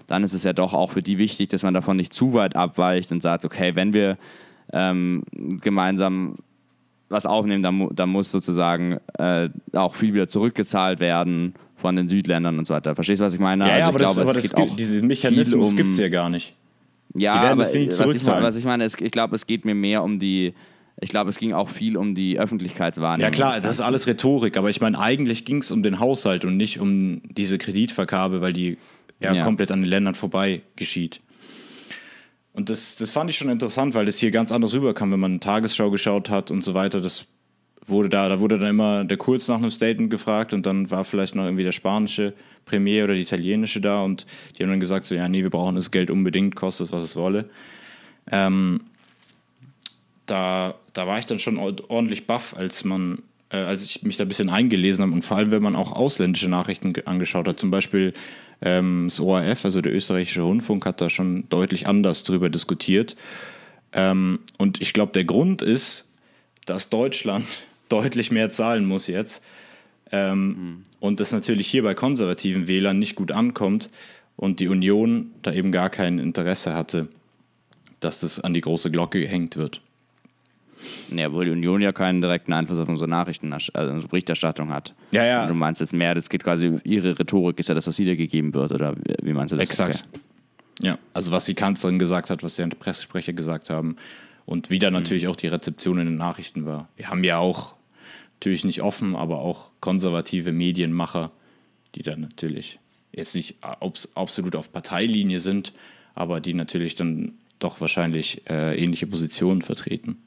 dann ist es ja doch auch für die wichtig, dass man davon nicht zu weit abweicht und sagt, okay, wenn wir ähm, gemeinsam was aufnehmen, dann, mu- dann muss sozusagen äh, auch viel wieder zurückgezahlt werden von den Südländern und so weiter. Verstehst du, was ich meine? Ja, also ja, ich aber, glaube, das, aber es das geht gibt, auch diesen Mechanismus um- gibt es ja gar nicht. Ja, Die werden aber das nicht was ich, zurückzahlen. was ich meine, ist, ich glaube, es geht mir mehr um die, ich glaube, es ging auch viel um die Öffentlichkeitswahrnehmung. Ja klar, des das ist Ganzen. alles Rhetorik, aber ich meine, eigentlich ging es um den Haushalt und nicht um diese Kreditvergabe, weil die ja, Ja. komplett an den Ländern vorbei geschieht. Und das, das fand ich schon interessant, weil das hier ganz anders rüberkam, wenn man eine Tagesschau geschaut hat und so weiter. Das wurde da, da wurde dann immer der Kurz nach einem Statement gefragt und dann war vielleicht noch irgendwie der spanische Premier oder die italienische da und die haben dann gesagt so, ja nee, wir brauchen das Geld unbedingt, kostet was es wolle. Ähm, da, da war ich dann schon ordentlich baff, als man, äh, als ich mich da ein bisschen eingelesen habe und vor allem, wenn man auch ausländische Nachrichten ge- angeschaut hat, zum Beispiel ähm, das O R F, also der österreichische Rundfunk, hat da schon deutlich anders drüber diskutiert. Ähm, und ich glaube, der Grund ist, dass Deutschland deutlich mehr zahlen muss jetzt ähm, mhm. und das natürlich hier bei konservativen Wählern nicht gut ankommt und die Union da eben gar kein Interesse hatte, dass das an die große Glocke gehängt wird. Ja, obwohl die Union ja keinen direkten Einfluss auf unsere Nachrichten, also unsere Berichterstattung hat. Ja, ja. Und du meinst jetzt mehr, das geht quasi, ihre Rhetorik ist ja das, was wiedergegeben wird, oder wie meinst du das? Exakt. Okay. Ja, also was die Kanzlerin gesagt hat, was die Pressesprecher gesagt haben und wie dann mhm. natürlich auch die Rezeption in den Nachrichten war. Wir haben ja auch, natürlich nicht offen, aber auch konservative Medienmacher, die dann natürlich jetzt nicht abs- absolut auf Parteilinie sind, aber die natürlich dann doch wahrscheinlich äh, ähnliche Positionen vertreten.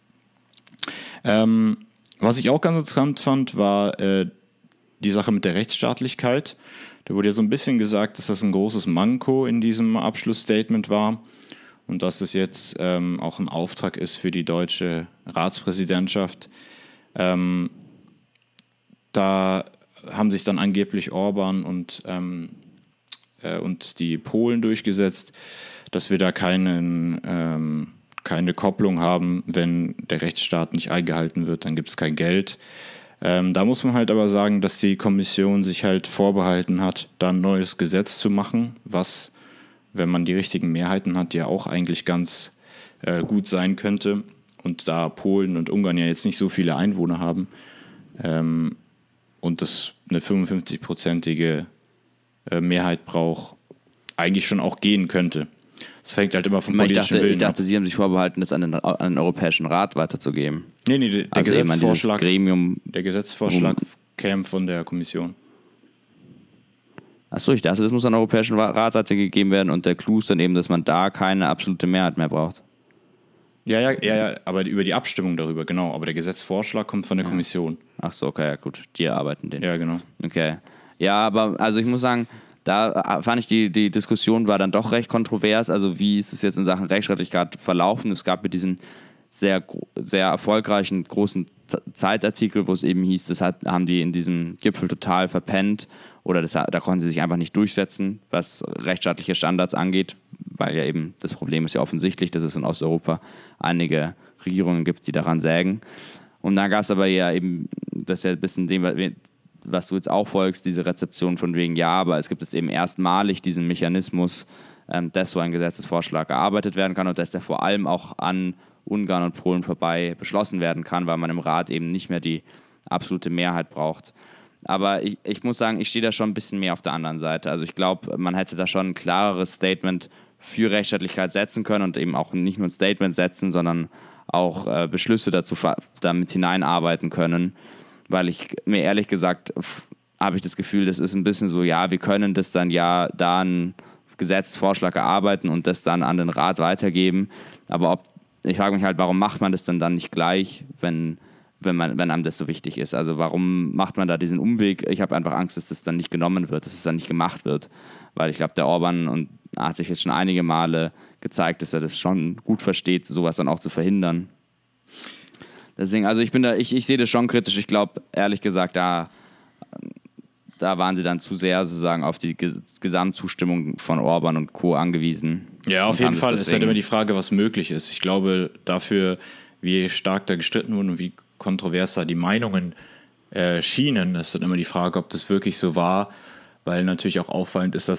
Ähm, was ich auch ganz interessant fand, war äh, die Sache mit der Rechtsstaatlichkeit. Da wurde ja so ein bisschen gesagt, dass das ein großes Manko in diesem Abschlussstatement war und dass es jetzt ähm, auch ein Auftrag ist für die deutsche Ratspräsidentschaft. Ähm, da haben sich dann angeblich Orban und, ähm, äh, und die Polen durchgesetzt, dass wir da keinen... Ähm, keine Kopplung haben, wenn der Rechtsstaat nicht eingehalten wird, dann gibt es kein Geld. Ähm, da muss man halt aber sagen, dass die Kommission sich halt vorbehalten hat, da ein neues Gesetz zu machen, was, wenn man die richtigen Mehrheiten hat, ja auch eigentlich ganz äh, gut sein könnte. Und da Polen und Ungarn ja jetzt nicht so viele Einwohner haben ähm, und das eine fünfundfünfzig-prozentige äh, Mehrheit braucht, eigentlich schon auch gehen könnte. Es fängt halt immer vom Ich politischen dachte, Willen ich dachte ab. Sie haben sich vorbehalten, das an den, an den Europäischen Rat weiterzugeben. Nee, nee, der, der Also eben an dieses Gesetzesvorschlag, Gremium. der Gesetzesvorschlag käme von der Kommission. Achso, ich dachte, das muss an der Europäischen Ratsseite gegeben werden und der Clou ist dann eben, dass man da keine absolute Mehrheit mehr braucht. Ja, ja, ja, ja, aber über die Abstimmung darüber, genau. Aber der Gesetzesvorschlag kommt von der Ja. Kommission. Ach so, okay, ja gut. Die erarbeiten den. Ja, genau. Okay. Ja, aber also ich muss sagen, da fand ich, die, die Diskussion war dann doch recht kontrovers. Also wie ist es jetzt in Sachen Rechtsstaatlichkeit verlaufen? Es gab ja diesen sehr, sehr erfolgreichen großen Z- Zeitartikel, wo es eben hieß, das hat, haben die in diesem Gipfel total verpennt oder das, da konnten sie sich einfach nicht durchsetzen, was rechtsstaatliche Standards angeht, weil ja eben das Problem ist ja offensichtlich, dass es in Osteuropa einige Regierungen gibt, die daran sägen. Und dann gab es aber ja eben, das ist ja ein bisschen dem, was du jetzt auch folgst, diese Rezeption von wegen, ja, aber es gibt jetzt eben erstmalig diesen Mechanismus, ähm, dass so ein Gesetzesvorschlag erarbeitet werden kann und dass der vor allem auch an Ungarn und Polen vorbei beschlossen werden kann, weil man im Rat eben nicht mehr die absolute Mehrheit braucht. Aber ich, ich muss sagen, ich stehe da schon ein bisschen mehr auf der anderen Seite. Also ich glaube, man hätte da schon ein klareres Statement für Rechtsstaatlichkeit setzen können und eben auch nicht nur ein Statement setzen, sondern auch äh, Beschlüsse dazu damit hineinarbeiten können. Weil ich mir ehrlich gesagt habe ich das Gefühl, das ist ein bisschen so, ja, wir können das dann ja da einen Gesetzesvorschlag erarbeiten und das dann an den Rat weitergeben. Aber ob, ich frage mich halt, warum macht man das dann dann nicht gleich, wenn, wenn, man, wenn einem das so wichtig ist? Also warum macht man da diesen Umweg? Ich habe einfach Angst, dass das dann nicht genommen wird, dass es dann nicht gemacht wird. Weil ich glaube, der Orban und hat sich jetzt schon einige Male gezeigt, dass er das schon gut versteht, sowas dann auch zu verhindern. Deswegen, also ich bin da, ich, ich sehe das schon kritisch. Ich glaube, ehrlich gesagt, da, da waren sie dann zu sehr sozusagen auf die Gesamtzustimmung von Orban und Co. angewiesen. Ja, auf jeden Fall. Es ist halt immer die Frage, was möglich ist. Ich glaube, dafür, wie stark da gestritten wurde und wie kontrovers da die Meinungen äh, schienen, ist dann immer die Frage, ob das wirklich so war, weil natürlich auch auffallend ist, dass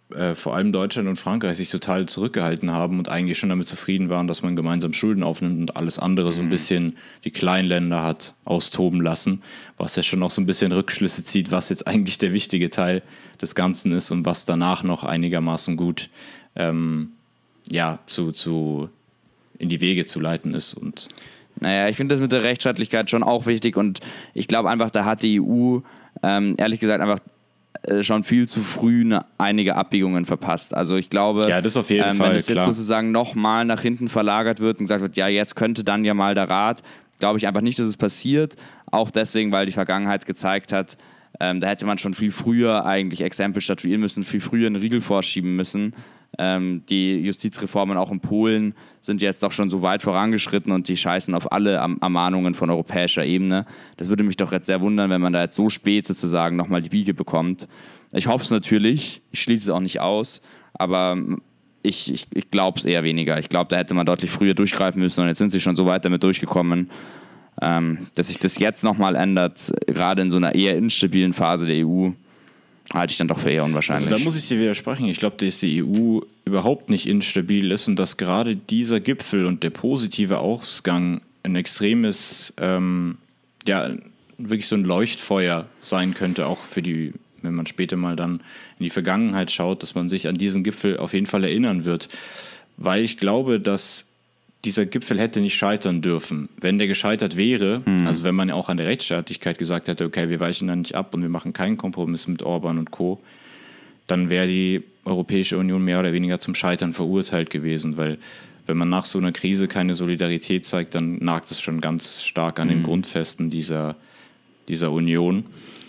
äh, vor allem Deutschland und Frankreich sich total zurückgehalten haben und eigentlich schon damit zufrieden waren, dass man gemeinsam Schulden aufnimmt und alles andere so ein bisschen die Kleinländer hat austoben lassen, was ja schon auch so ein bisschen Rückschlüsse zieht, was jetzt eigentlich der wichtige Teil des Ganzen ist und was danach noch einigermaßen gut ähm, ja, zu, zu in die Wege zu leiten ist. Und naja, ich finde das mit der Rechtsstaatlichkeit schon auch wichtig und ich glaube einfach, da hat die E U ähm, ehrlich gesagt einfach äh, schon viel zu früh eine, einige Abbiegungen verpasst. Also ich glaube, ja, das auf jeden ähm, Fall, wenn es jetzt klar. sozusagen nochmal nach hinten verlagert wird und gesagt wird, ja, jetzt könnte dann ja mal der Rat, glaube ich einfach nicht, dass es passiert. Auch deswegen, weil die Vergangenheit gezeigt hat, ähm, da hätte man schon viel früher eigentlich Exempel statuieren müssen, viel früher einen Riegel vorschieben müssen. Ähm, die Justizreformen auch in Polen sind jetzt doch schon so weit vorangeschritten und die scheißen auf alle Erm- Ermahnungen von europäischer Ebene. Das würde mich doch jetzt sehr wundern, wenn man da jetzt so spät sozusagen nochmal die Biege bekommt. Ich hoffe es natürlich, ich schließe es auch nicht aus, aber ich, ich, ich glaube es eher weniger. Ich glaube, da hätte man deutlich früher durchgreifen müssen und jetzt sind sie schon so weit damit durchgekommen, ähm, dass sich das jetzt nochmal ändert, gerade in so einer eher instabilen Phase der E U. Halte ich dann doch für eher unwahrscheinlich. Also da muss ich dir widersprechen. Ich glaube, dass die E U überhaupt nicht instabil ist und dass gerade dieser Gipfel und der positive Ausgang ein extremes, ähm, ja, wirklich so ein Leuchtfeuer sein könnte, auch für die, wenn man später mal dann in die Vergangenheit schaut, dass man sich an diesen Gipfel auf jeden Fall erinnern wird. Weil ich glaube, dass dieser Gipfel hätte nicht scheitern dürfen. Wenn der gescheitert wäre, mhm. also wenn man ja auch an der Rechtsstaatlichkeit gesagt hätte, okay, wir weichen da nicht ab und wir machen keinen Kompromiss mit Orban und Co., dann wäre die Europäische Union mehr oder weniger zum Scheitern verurteilt gewesen, weil wenn man nach so einer Krise keine Solidarität zeigt, dann nagt es schon ganz stark an mhm. den Grundfesten dieser, dieser Union.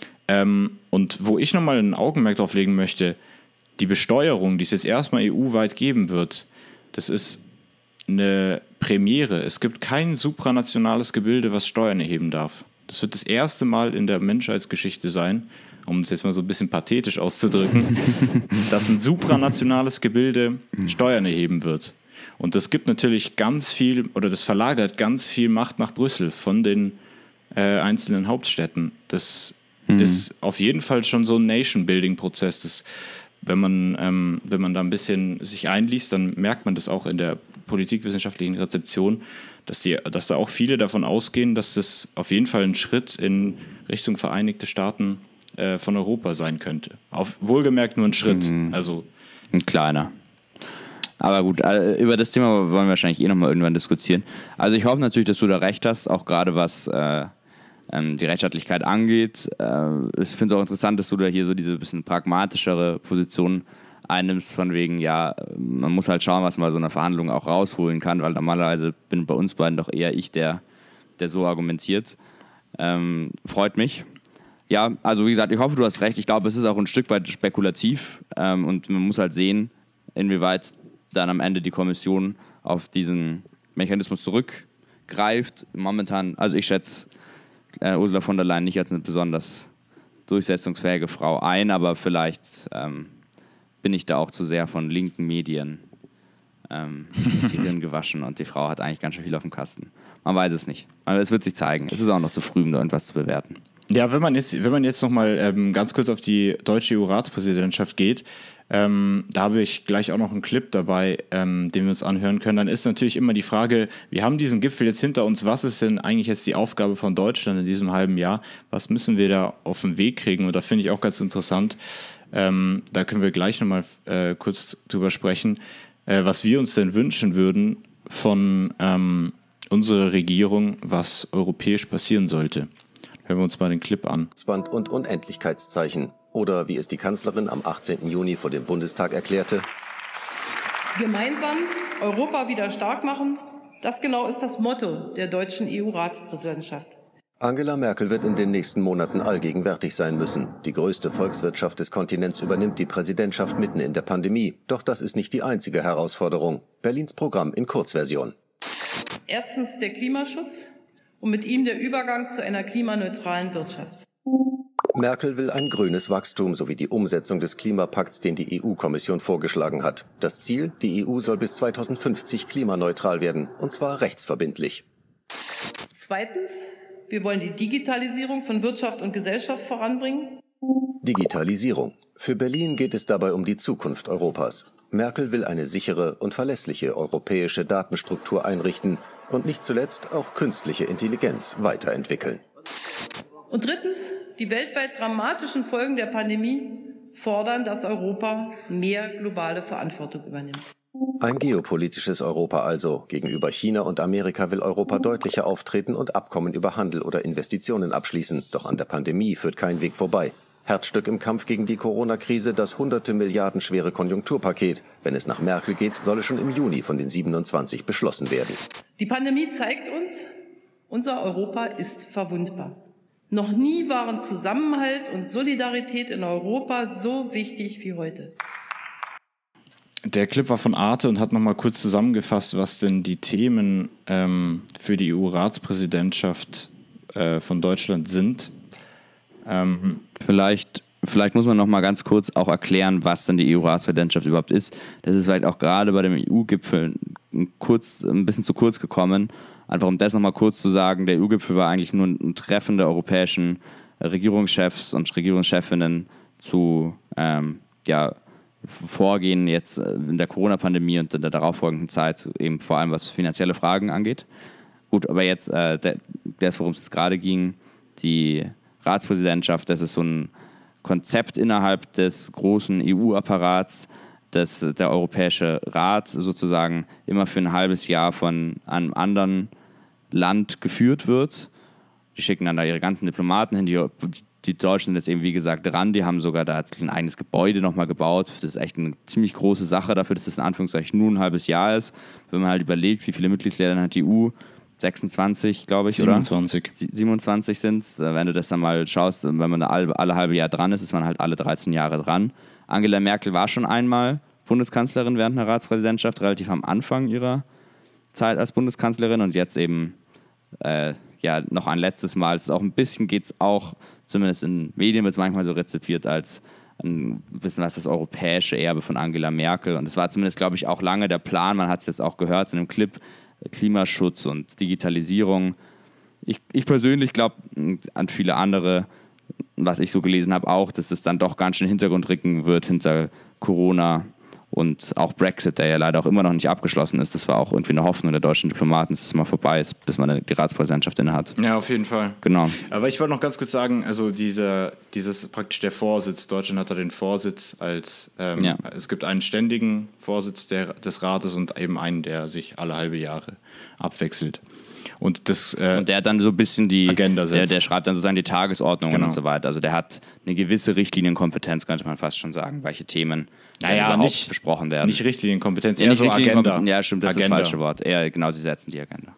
Ähm, und wo ich nochmal ein Augenmerk drauf legen möchte, die Besteuerung, die es jetzt erstmal E U-weit geben wird, das ist eine Premiere. Es gibt kein supranationales Gebilde, was Steuern erheben darf. Das wird das erste Mal in der Menschheitsgeschichte sein, um es jetzt mal so ein bisschen pathetisch auszudrücken, dass ein supranationales Gebilde Steuern erheben wird. Und das gibt natürlich ganz viel, oder das verlagert ganz viel Macht nach Brüssel von den äh, einzelnen Hauptstädten. Das mhm. ist auf jeden Fall schon so ein Nation-Building-Prozess. Das, wenn man, ähm, wenn man da ein bisschen sich einliest, dann merkt man das auch in der politikwissenschaftlichen Rezeption, dass, die, dass da auch viele davon ausgehen, dass das auf jeden Fall ein Schritt in Richtung Vereinigte Staaten äh, von Europa sein könnte. Auf, wohlgemerkt nur ein Schritt. Mhm. Also ein kleiner. Aber gut, über das Thema wollen wir wahrscheinlich eh nochmal irgendwann diskutieren. Also ich hoffe natürlich, dass du da recht hast, auch gerade was äh, ähm, die Rechtsstaatlichkeit angeht. Äh, ich finde es auch interessant, dass du da hier so diese bisschen pragmatischere Position einnimmst, von wegen, ja, man muss halt schauen, was man bei so einer Verhandlung auch rausholen kann, weil normalerweise bin bei uns beiden doch eher ich, der, der so argumentiert. Ähm, freut mich. Ja, also wie gesagt, ich hoffe, du hast recht. Ich glaube, es ist auch ein Stück weit spekulativ ähm, und man muss halt sehen, inwieweit dann am Ende die Kommission auf diesen Mechanismus zurückgreift. Momentan, also ich schätze äh, Ursula von der Leyen nicht als eine besonders durchsetzungsfähige Frau ein, aber vielleicht ähm, bin ich da auch zu sehr von linken Medien ähm, Gehirn gewaschen und die Frau hat eigentlich ganz schön viel auf dem Kasten. Man weiß es nicht. Aber es wird sich zeigen. Es ist auch noch zu früh, um da irgendwas zu bewerten. Ja, wenn man jetzt, wenn man jetzt nochmal ähm, ganz kurz auf die deutsche E U-Ratspräsidentschaft geht, ähm, da habe ich gleich auch noch einen Clip dabei, ähm, den wir uns anhören können. Dann ist natürlich immer die Frage, wir haben diesen Gipfel jetzt hinter uns, was ist denn eigentlich jetzt die Aufgabe von Deutschland in diesem halben Jahr? Was müssen wir da auf den Weg kriegen? Und da finde ich auch ganz interessant, ähm, da können wir gleich nochmal äh, kurz drüber sprechen, äh, was wir uns denn wünschen würden von ähm, unserer Regierung, was europäisch passieren sollte. Hören wir uns mal den Clip an. Und Unendlichkeitszeichen. Oder wie es die Kanzlerin am achtzehnten Juni vor dem Bundestag erklärte: Gemeinsam Europa wieder stark machen, das genau ist das Motto der deutschen E U-Ratspräsidentschaft. Angela Merkel wird in den nächsten Monaten allgegenwärtig sein müssen. Die größte Volkswirtschaft des Kontinents übernimmt die Präsidentschaft mitten in der Pandemie. Doch das ist nicht die einzige Herausforderung. Berlins Programm in Kurzversion. Erstens der Klimaschutz und mit ihm der Übergang zu einer klimaneutralen Wirtschaft. Merkel will ein grünes Wachstum sowie die Umsetzung des Klimapakts, den die E U-Kommission vorgeschlagen hat. Das Ziel, die E U soll bis zweitausendfünfzig klimaneutral werden, und zwar rechtsverbindlich. Zweitens, wir wollen die Digitalisierung von Wirtschaft und Gesellschaft voranbringen. Digitalisierung. Für Berlin geht es dabei um die Zukunft Europas. Merkel will eine sichere und verlässliche europäische Datenstruktur einrichten und nicht zuletzt auch künstliche Intelligenz weiterentwickeln. Und drittens, die weltweit dramatischen Folgen der Pandemie fordern, dass Europa mehr globale Verantwortung übernimmt. Ein geopolitisches Europa also. Gegenüber China und Amerika will Europa deutlicher auftreten und Abkommen über Handel oder Investitionen abschließen. Doch an der Pandemie führt kein Weg vorbei. Herzstück im Kampf gegen die Corona-Krise das hunderte Milliarden schwere Konjunkturpaket. Wenn es nach Merkel geht, soll es schon im Juni von den siebenundzwanzig beschlossen werden. Die Pandemie zeigt uns, unser Europa ist verwundbar. Noch nie waren Zusammenhalt und Solidarität in Europa so wichtig wie heute. Der Clip war von Arte und hat nochmal kurz zusammengefasst, was denn die Themen ähm, für die E U-Ratspräsidentschaft äh, von Deutschland sind. Ähm, Vielleicht, vielleicht muss man noch mal ganz kurz auch erklären, was denn die E U-Ratspräsidentschaft überhaupt ist. Das ist vielleicht auch gerade bei dem E U-Gipfel kurz, ein bisschen zu kurz gekommen. Einfach um das noch mal kurz zu sagen, der E U-Gipfel war eigentlich nur ein Treffen der europäischen Regierungschefs und Regierungschefinnen zu ähm, ja, Vorgehen jetzt in der Corona-Pandemie und in der darauffolgenden Zeit, eben vor allem was finanzielle Fragen angeht. Gut, aber jetzt, äh, der, das, worum es jetzt gerade ging, die Ratspräsidentschaft, das ist so ein Konzept innerhalb des großen E U-Apparats, dass der Europäische Rat sozusagen immer für ein halbes Jahr von einem anderen Land geführt wird. Die schicken dann da ihre ganzen Diplomaten hin, die, die Deutschen sind jetzt eben wie gesagt dran, die haben sogar da ein eigenes Gebäude nochmal gebaut. Das ist echt eine ziemlich große Sache dafür, dass das in Anführungszeichen nur ein halbes Jahr ist. Wenn man halt überlegt, wie viele Mitgliedsländer hat die E U, sechsundzwanzig, glaube ich, siebenundzwanzig. Oder? siebenundzwanzig sind es. Wenn du das dann mal schaust, wenn man alle, alle halbe Jahr dran ist, ist man halt alle dreizehn Jahre dran. Angela Merkel war schon einmal Bundeskanzlerin während einer Ratspräsidentschaft, relativ am Anfang ihrer Zeit als Bundeskanzlerin und jetzt eben äh, ja, noch ein letztes Mal. Es ist auch ein bisschen, geht es auch, zumindest in Medien wird es manchmal so rezipiert als ein bisschen was das europäische Erbe von Angela Merkel. Und es war zumindest, glaube ich, auch lange der Plan, man hat es jetzt auch gehört in einem Clip, Klimaschutz und Digitalisierung. Ich, ich persönlich glaube, an viele andere, was ich so gelesen habe, auch, dass es dann doch ganz schön Hintergrund rücken wird hinter Corona und auch Brexit, der ja leider auch immer noch nicht abgeschlossen ist. Das war auch irgendwie eine Hoffnung der deutschen Diplomaten, dass es mal vorbei ist, bis man die Ratspräsidentschaft inne hat. Ja, auf jeden Fall. Genau. Aber ich wollte noch ganz kurz sagen, also diese, dieses praktisch der Vorsitz, Deutschland hat da den Vorsitz als, ähm, ja. es gibt einen ständigen Vorsitz der, des Rates und eben einen, der sich alle halbe Jahre abwechselt. Und, das, äh, und der hat dann so ein bisschen die Agenda setzt. Der, der schreibt dann sozusagen die Tagesordnungen genau. und so weiter. Also der hat eine gewisse Richtlinienkompetenz, könnte man fast schon sagen, welche Themen naja, überhaupt nicht, besprochen werden. Nicht Richtlinienkompetenz, ja, eher nicht so Agenda. Ja, stimmt, das Agenda. ist das falsche Wort. Eher, genau, sie setzen die Agenda.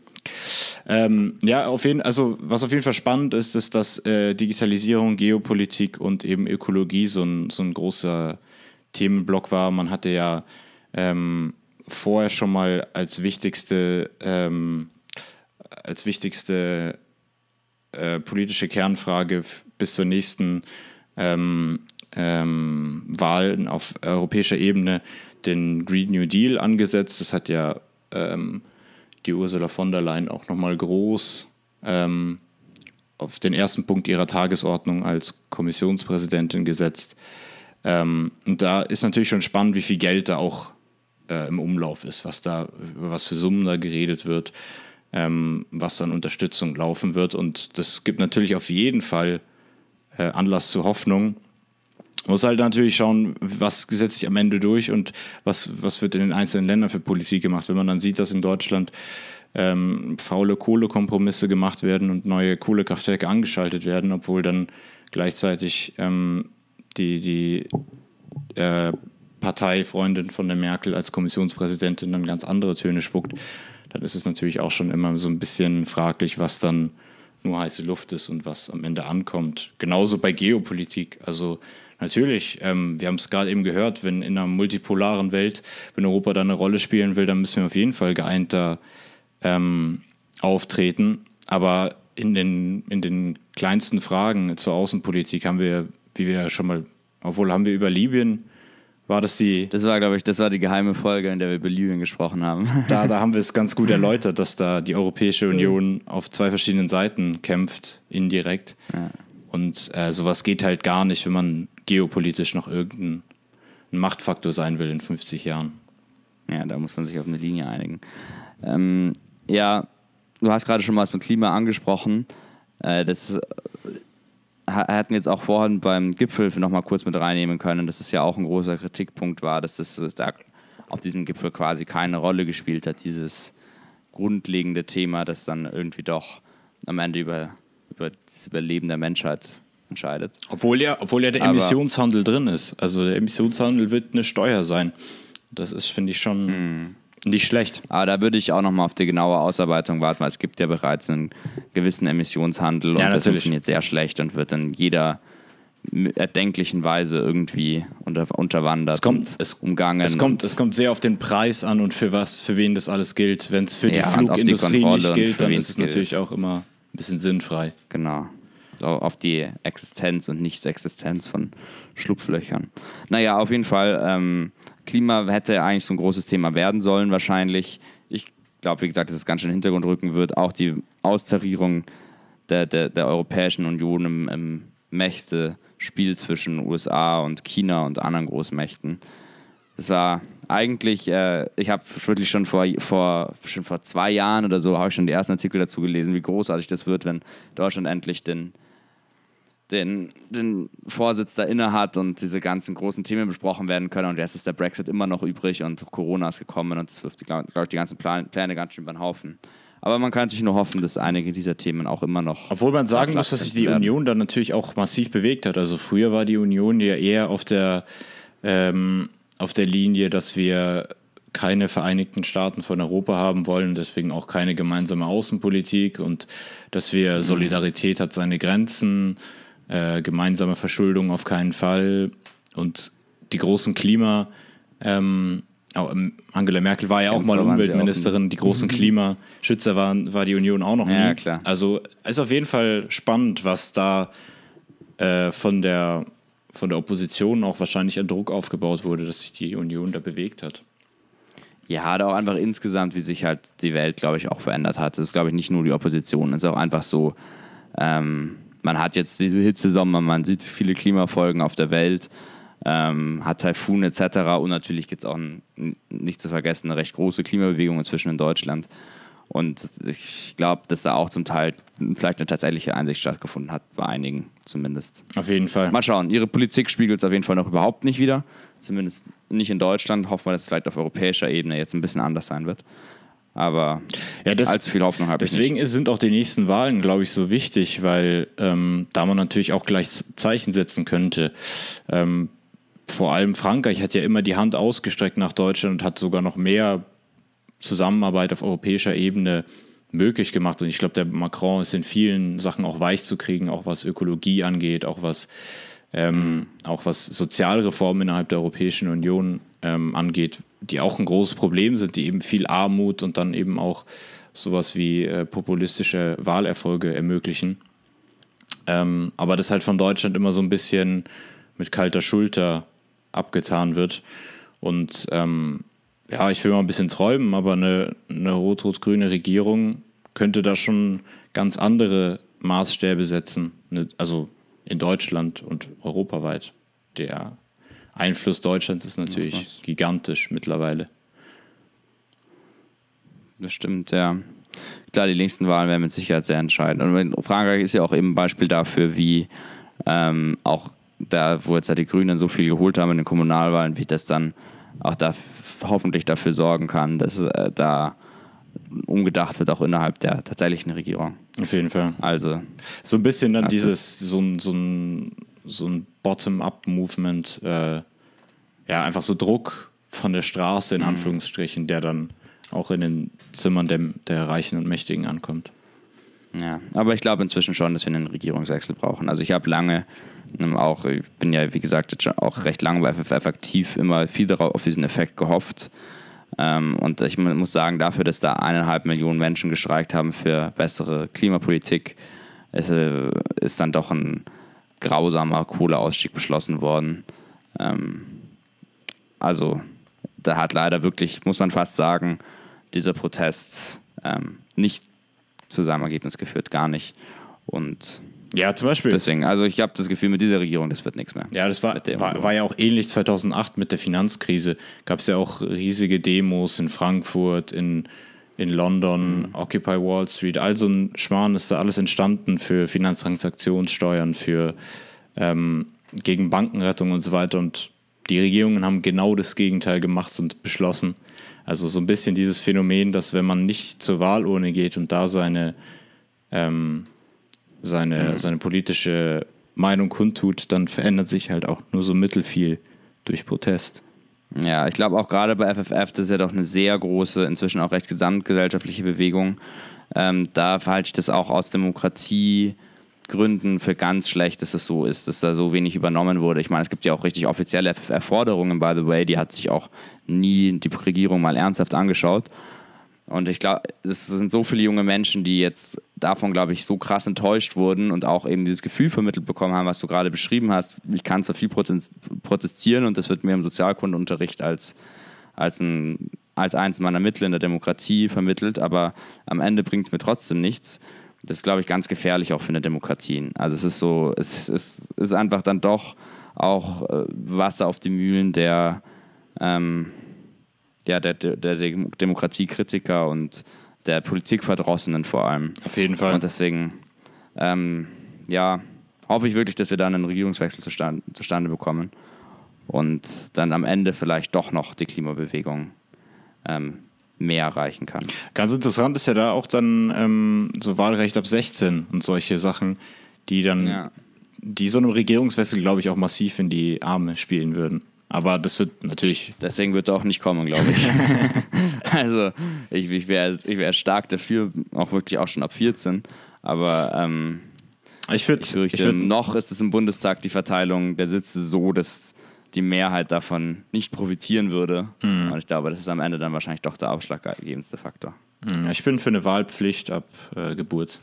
Ähm, ja, auf jeden, also was auf jeden Fall spannend ist, ist, dass äh, Digitalisierung, Geopolitik und eben Ökologie so ein, so ein großer Themenblock war. Man hatte ja ähm, vorher schon mal als wichtigste ähm, als wichtigste äh, politische Kernfrage f- bis zur nächsten ähm, ähm, Wahl auf europäischer Ebene den Green New Deal angesetzt. Das hat ja ähm, die Ursula von der Leyen auch nochmal groß ähm, auf den ersten Punkt ihrer Tagesordnung als Kommissionspräsidentin gesetzt. Ähm, und da ist natürlich schon spannend, wie viel Geld da auch äh, im Umlauf ist, was da, über was für Summen da geredet wird. Ähm, was an Unterstützung laufen wird. Und das gibt natürlich auf jeden Fall äh, Anlass zur Hoffnung. Man muss halt natürlich schauen, was setzt sich am Ende durch und was, was wird in den einzelnen Ländern für Politik gemacht. Wenn man dann sieht, dass in Deutschland ähm, faule Kohlekompromisse gemacht werden und neue Kohlekraftwerke angeschaltet werden, obwohl dann gleichzeitig ähm, die, die äh, Parteifreundin von der Merkel als Kommissionspräsidentin dann ganz andere Töne spuckt, dann ist es natürlich auch schon immer so ein bisschen fraglich, was dann nur heiße Luft ist und was am Ende ankommt. Genauso bei Geopolitik. Also natürlich, ähm, wir haben es gerade eben gehört, wenn in einer multipolaren Welt, wenn Europa da eine Rolle spielen will, dann müssen wir auf jeden Fall geeinter ähm, auftreten. Aber in den, in den kleinsten Fragen zur Außenpolitik haben wir, wie wir ja schon mal, obwohl haben wir über Libyen, war das die... Das war, glaube ich, das war die geheime Folge, in der wir über Libyen gesprochen haben. Da, da haben wir es ganz gut erläutert, dass da die Europäische Union auf zwei verschiedenen Seiten kämpft, indirekt. Ja. Und äh, sowas geht halt gar nicht, wenn man geopolitisch noch irgendein Machtfaktor sein will in fünfzig Jahren. Ja, da muss man sich auf eine Linie einigen. Ähm, ja, du hast gerade schon mal was mit Klima angesprochen. Äh, das äh, hatten wir jetzt auch vorhin beim Gipfel noch mal kurz mit reinnehmen können, dass es ja auch ein großer Kritikpunkt war, dass das da auf diesem Gipfel quasi keine Rolle gespielt hat, dieses grundlegende Thema, das dann irgendwie doch am Ende über, über das Überleben der Menschheit entscheidet. Obwohl ja, obwohl ja der Aber Emissionshandel drin ist. Also der Emissionshandel wird eine Steuer sein. Das ist, finde ich, schon hm. nicht schlecht. Aber da würde ich auch noch mal auf die genaue Ausarbeitung warten, weil es gibt ja bereits einen gewissen Emissionshandel ja, und das funktioniert sehr schlecht und wird in jeder erdenklichen Weise irgendwie unter, unterwandert es kommt, und es, umgangen. Es kommt, es kommt sehr auf den Preis an und für was, für wen das alles gilt. Wenn es für die ja, Flugindustrie die nicht gilt, dann ist es gilt. natürlich auch immer ein bisschen sinnfrei. Genau. Auf die Existenz und Nicht-Existenz von Schlupflöchern. Naja, auf jeden Fall, ähm, Klima hätte eigentlich so ein großes Thema werden sollen wahrscheinlich. Ich glaube, wie gesagt, dass es ganz schön in den Hintergrund rücken wird. Auch die Austarierung der, der, der Europäischen Union im, im Mächte-Spiel zwischen U S A und China und anderen Großmächten. Es war eigentlich, äh, ich habe wirklich schon vor, vor, schon vor zwei Jahren oder so, habe ich schon die ersten Artikel dazu gelesen, wie großartig das wird, wenn Deutschland endlich den Den, den Vorsitz da inne hat und diese ganzen großen Themen besprochen werden können. Und jetzt ist der Brexit immer noch übrig und Corona ist gekommen und das wirft, glaube ich, die ganzen Plan- Pläne ganz schön über den Haufen. Aber man kann natürlich nur hoffen, dass einige dieser Themen auch immer noch... Obwohl man sagen muss, dass sich die werden. Union dann natürlich auch massiv bewegt hat. Also früher war die Union ja eher auf der, ähm, auf der Linie, dass wir keine Vereinigten Staaten von Europa haben wollen, deswegen auch keine gemeinsame Außenpolitik und dass wir mhm. Solidarität hat seine Grenzen... Äh, gemeinsame Verschuldung auf keinen Fall und die großen Klima ähm, oh, Angela Merkel war ja auch mal Umweltministerin, die großen Klimaschützer waren, war die Union auch noch nie. Ja, klar. Also ist auf jeden Fall spannend, was da äh, von der von der Opposition auch wahrscheinlich an Druck aufgebaut wurde, dass sich die Union da bewegt hat. Ja, hat auch einfach insgesamt, wie sich halt die Welt, glaube ich, auch verändert hat. Das ist, glaube ich, nicht nur die Opposition, es ist auch einfach so, ähm, man hat jetzt diese Hitzesommer, man sieht viele Klimafolgen auf der Welt, ähm, hat Taifun et cetera. Und natürlich gibt es auch, ein, nicht zu vergessen, eine recht große Klimabewegung inzwischen in Deutschland. Und ich glaube, dass da auch zum Teil vielleicht eine tatsächliche Einsicht stattgefunden hat, bei einigen zumindest. Auf jeden Fall. Mal schauen, ihre Politik spiegelt es auf jeden Fall noch überhaupt nicht wider. Zumindest nicht in Deutschland. Hoffen wir, dass es vielleicht auf europäischer Ebene jetzt ein bisschen anders sein wird. Aber ja, das, allzu viel Hoffnung habe ich nicht. Deswegen sind auch die nächsten Wahlen, glaube ich, so wichtig, weil ähm, da man natürlich auch gleich Zeichen setzen könnte. Ähm, vor allem Frankreich hat ja immer die Hand ausgestreckt nach Deutschland und hat sogar noch mehr Zusammenarbeit auf europäischer Ebene möglich gemacht. Und ich glaube, der Macron ist in vielen Sachen auch weich zu kriegen, auch was Ökologie angeht, auch was, ähm, auch was Sozialreformen innerhalb der Europäischen Union ähm, angeht, die auch ein großes Problem sind, die eben viel Armut und dann eben auch sowas wie äh, populistische Wahlerfolge ermöglichen. Ähm, aber das halt von Deutschland immer so ein bisschen mit kalter Schulter abgetan wird. Und ähm, ja, ich will mal ein bisschen träumen, aber eine, eine rot-rot-grüne Regierung könnte da schon ganz andere Maßstäbe setzen. Also in Deutschland und europaweit. Der Einfluss Deutschlands ist natürlich ja, gigantisch mittlerweile. Das stimmt, ja. Klar, die nächsten Wahlen werden mit Sicherheit sehr entscheidend. Und Frankreich ist ja auch eben ein Beispiel dafür, wie ähm, auch da, wo jetzt halt die Grünen so viel geholt haben in den Kommunalwahlen, wie das dann auch da hoffentlich dafür sorgen kann, dass äh, da umgedacht wird, auch innerhalb der tatsächlichen Regierung. Auf jeden Fall. Also so ein bisschen dann dieses, so ein, so ein so ein Bottom-up-Movement, äh, ja, einfach so Druck von der Straße, in mhm. Anführungsstrichen, der dann auch in den Zimmern der, der Reichen und Mächtigen ankommt. Ja, aber ich glaube inzwischen schon, dass wir einen Regierungswechsel brauchen. Also ich habe lange ähm, auch, ich bin ja, wie gesagt, jetzt schon auch recht lange bei F F F aktiv, immer viel darauf, auf diesen Effekt gehofft. Ähm, und ich muss sagen, dafür, dass da eineinhalb Millionen Menschen gestreikt haben für bessere Klimapolitik, ist, äh, ist dann doch ein grausamer Kohleausstieg beschlossen worden. Ähm, also da hat leider wirklich, muss man fast sagen, dieser Protest ähm, nicht zu seinem Ergebnis geführt, gar nicht. Und Ja, zum Beispiel. Deswegen, also ich habe das Gefühl, mit dieser Regierung, das wird nichts mehr. Ja, das war, war, war ja auch ähnlich zweitausendacht mit der Finanzkrise. Gab es ja auch riesige Demos in Frankfurt, in, in London, mhm. Occupy Wall Street. All so ein Schmarrn ist da alles entstanden für Finanztransaktionssteuern, für ähm, gegen Bankenrettung und so weiter. Und die Regierungen haben genau das Gegenteil gemacht und beschlossen. Also so ein bisschen dieses Phänomen, dass wenn man nicht zur Wahlurne geht und da seine ähm, seine, mhm. seine politische Meinung kundtut, dann verändert sich halt auch nur so mittelfiel durch Protest. Ja, ich glaube auch gerade bei F F F, das ist ja doch eine sehr große, inzwischen auch recht gesamtgesellschaftliche Bewegung. Ähm, da halte ich das auch aus Demokratiegründen für ganz schlecht, dass es so ist, dass da so wenig übernommen wurde. Ich meine, es gibt ja auch richtig offizielle F F F-Forderungen, by the way, die hat sich auch nie die Regierung mal ernsthaft angeschaut. Und ich glaube, es sind so viele junge Menschen, die jetzt davon, glaube ich, so krass enttäuscht wurden und auch eben dieses Gefühl vermittelt bekommen haben, was du gerade beschrieben hast. Ich kann zwar viel protestieren und das wird mir im Sozialkundeunterricht als, als, ein, als eins meiner Mittel in der Demokratie vermittelt, aber am Ende bringt es mir trotzdem nichts. Das ist, glaube ich, ganz gefährlich auch für eine Demokratie. Also es ist so, es ist, ist einfach dann doch auch Wasser auf die Mühlen der ähm, Ja, der, der, der Demokratiekritiker und der Politikverdrossenen vor allem. Auf jeden Fall. Und deswegen, ähm, ja, hoffe ich wirklich, dass wir dann einen Regierungswechsel zustande, zustande bekommen und dann am Ende vielleicht doch noch die Klimabewegung ähm, mehr erreichen kann. Ganz interessant ist ja da auch dann ähm, so Wahlrecht ab sechzehn und solche Sachen, die dann, ja. die so einem Regierungswechsel, glaube ich, auch massiv in die Arme spielen würden. Aber das wird natürlich... Deswegen wird er auch nicht kommen, glaube ich. Also ich, ich wäre ich wär stark dafür, auch wirklich auch schon ab vierzehn. Aber ähm, ich, würd, ich fürchte, ich würd, noch ist es im Bundestag die Verteilung der Sitze so, dass die Mehrheit davon nicht profitieren würde. Mhm. Und ich glaube, das ist am Ende dann wahrscheinlich doch der ausschlaggebendste Faktor. Mhm, ich bin für eine Wahlpflicht ab äh, Geburt.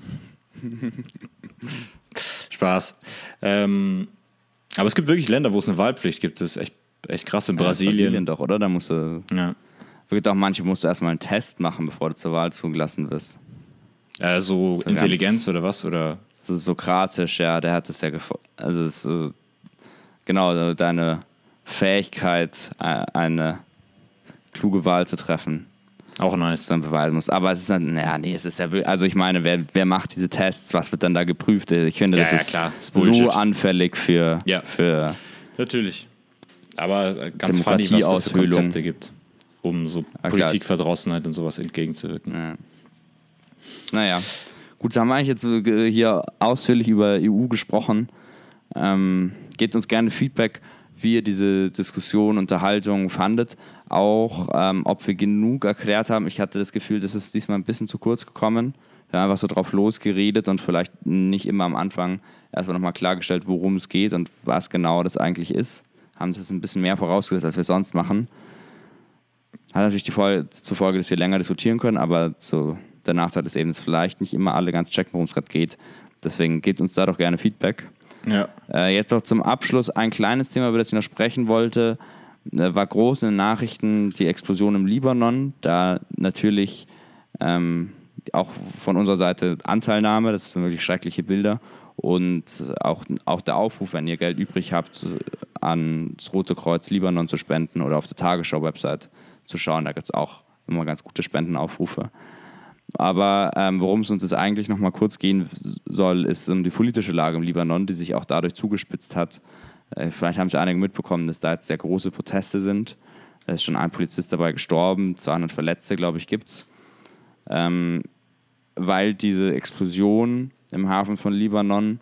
Spaß. Ähm, aber es gibt wirklich Länder, wo es eine Wahlpflicht gibt. Das ist echt Echt krass in Brasilien. Ja, Brasilien doch, oder? Da musst du. Ja. Wirklich auch manche musst du erstmal einen Test machen, bevor du zur Wahl zugelassen wirst. Äh, so, so Intelligenz oder was? Oder? So Sokratisch, ja, der hat das ja gefunden. Also, es ist, genau, deine Fähigkeit, eine kluge Wahl zu treffen. Auch nice. Dann beweisen musst. Aber es ist dann, naja, nee, es ist ja, also ich meine, wer, wer macht diese Tests? Was wird dann da geprüft? Ich finde, ja, das ja, ist, klar. Das ist so anfällig für. Ja, für natürlich. Aber ganz funny, was es für Konzepte gibt, um so ja, Politikverdrossenheit und sowas entgegenzuwirken. Ja. Naja, gut, da haben wir eigentlich jetzt hier ausführlich über E U gesprochen. Ähm, gebt uns gerne Feedback, wie ihr diese Diskussion, Unterhaltung fandet. Auch, ähm, ob wir genug erklärt haben. Ich hatte das Gefühl, das ist diesmal ein bisschen zu kurz gekommen. Wir haben einfach so drauf losgeredet und vielleicht nicht immer am Anfang erstmal nochmal klargestellt, worum es geht und was genau das eigentlich ist. Haben das ein bisschen mehr vorausgesetzt, als wir sonst machen. Hat natürlich die Folge, zur Folge, dass wir länger diskutieren können, aber zu, der Nachteil ist eben, dass vielleicht nicht immer alle ganz checken, worum es gerade geht. Deswegen gebt uns da doch gerne Feedback. Ja. Äh, jetzt noch zum Abschluss ein kleines Thema, über das ich noch sprechen wollte. Äh, war groß in den Nachrichten die Explosion im Libanon. Da natürlich ähm, auch von unserer Seite Anteilnahme, das sind wirklich schreckliche Bilder. Und auch, auch der Aufruf, wenn ihr Geld übrig habt, an das Rote Kreuz Libanon zu spenden oder auf der Tagesschau-Website zu schauen. Da gibt es auch immer ganz gute Spendenaufrufe. Aber ähm, worum es uns jetzt eigentlich noch mal kurz gehen soll, ist um die politische Lage im Libanon, die sich auch dadurch zugespitzt hat. Äh, vielleicht haben es einige mitbekommen, dass da jetzt sehr große Proteste sind. Da ist schon ein Polizist dabei gestorben, zweihundert Verletzte, glaube ich, gibt es. Ähm, weil diese Explosion im Hafen von Libanon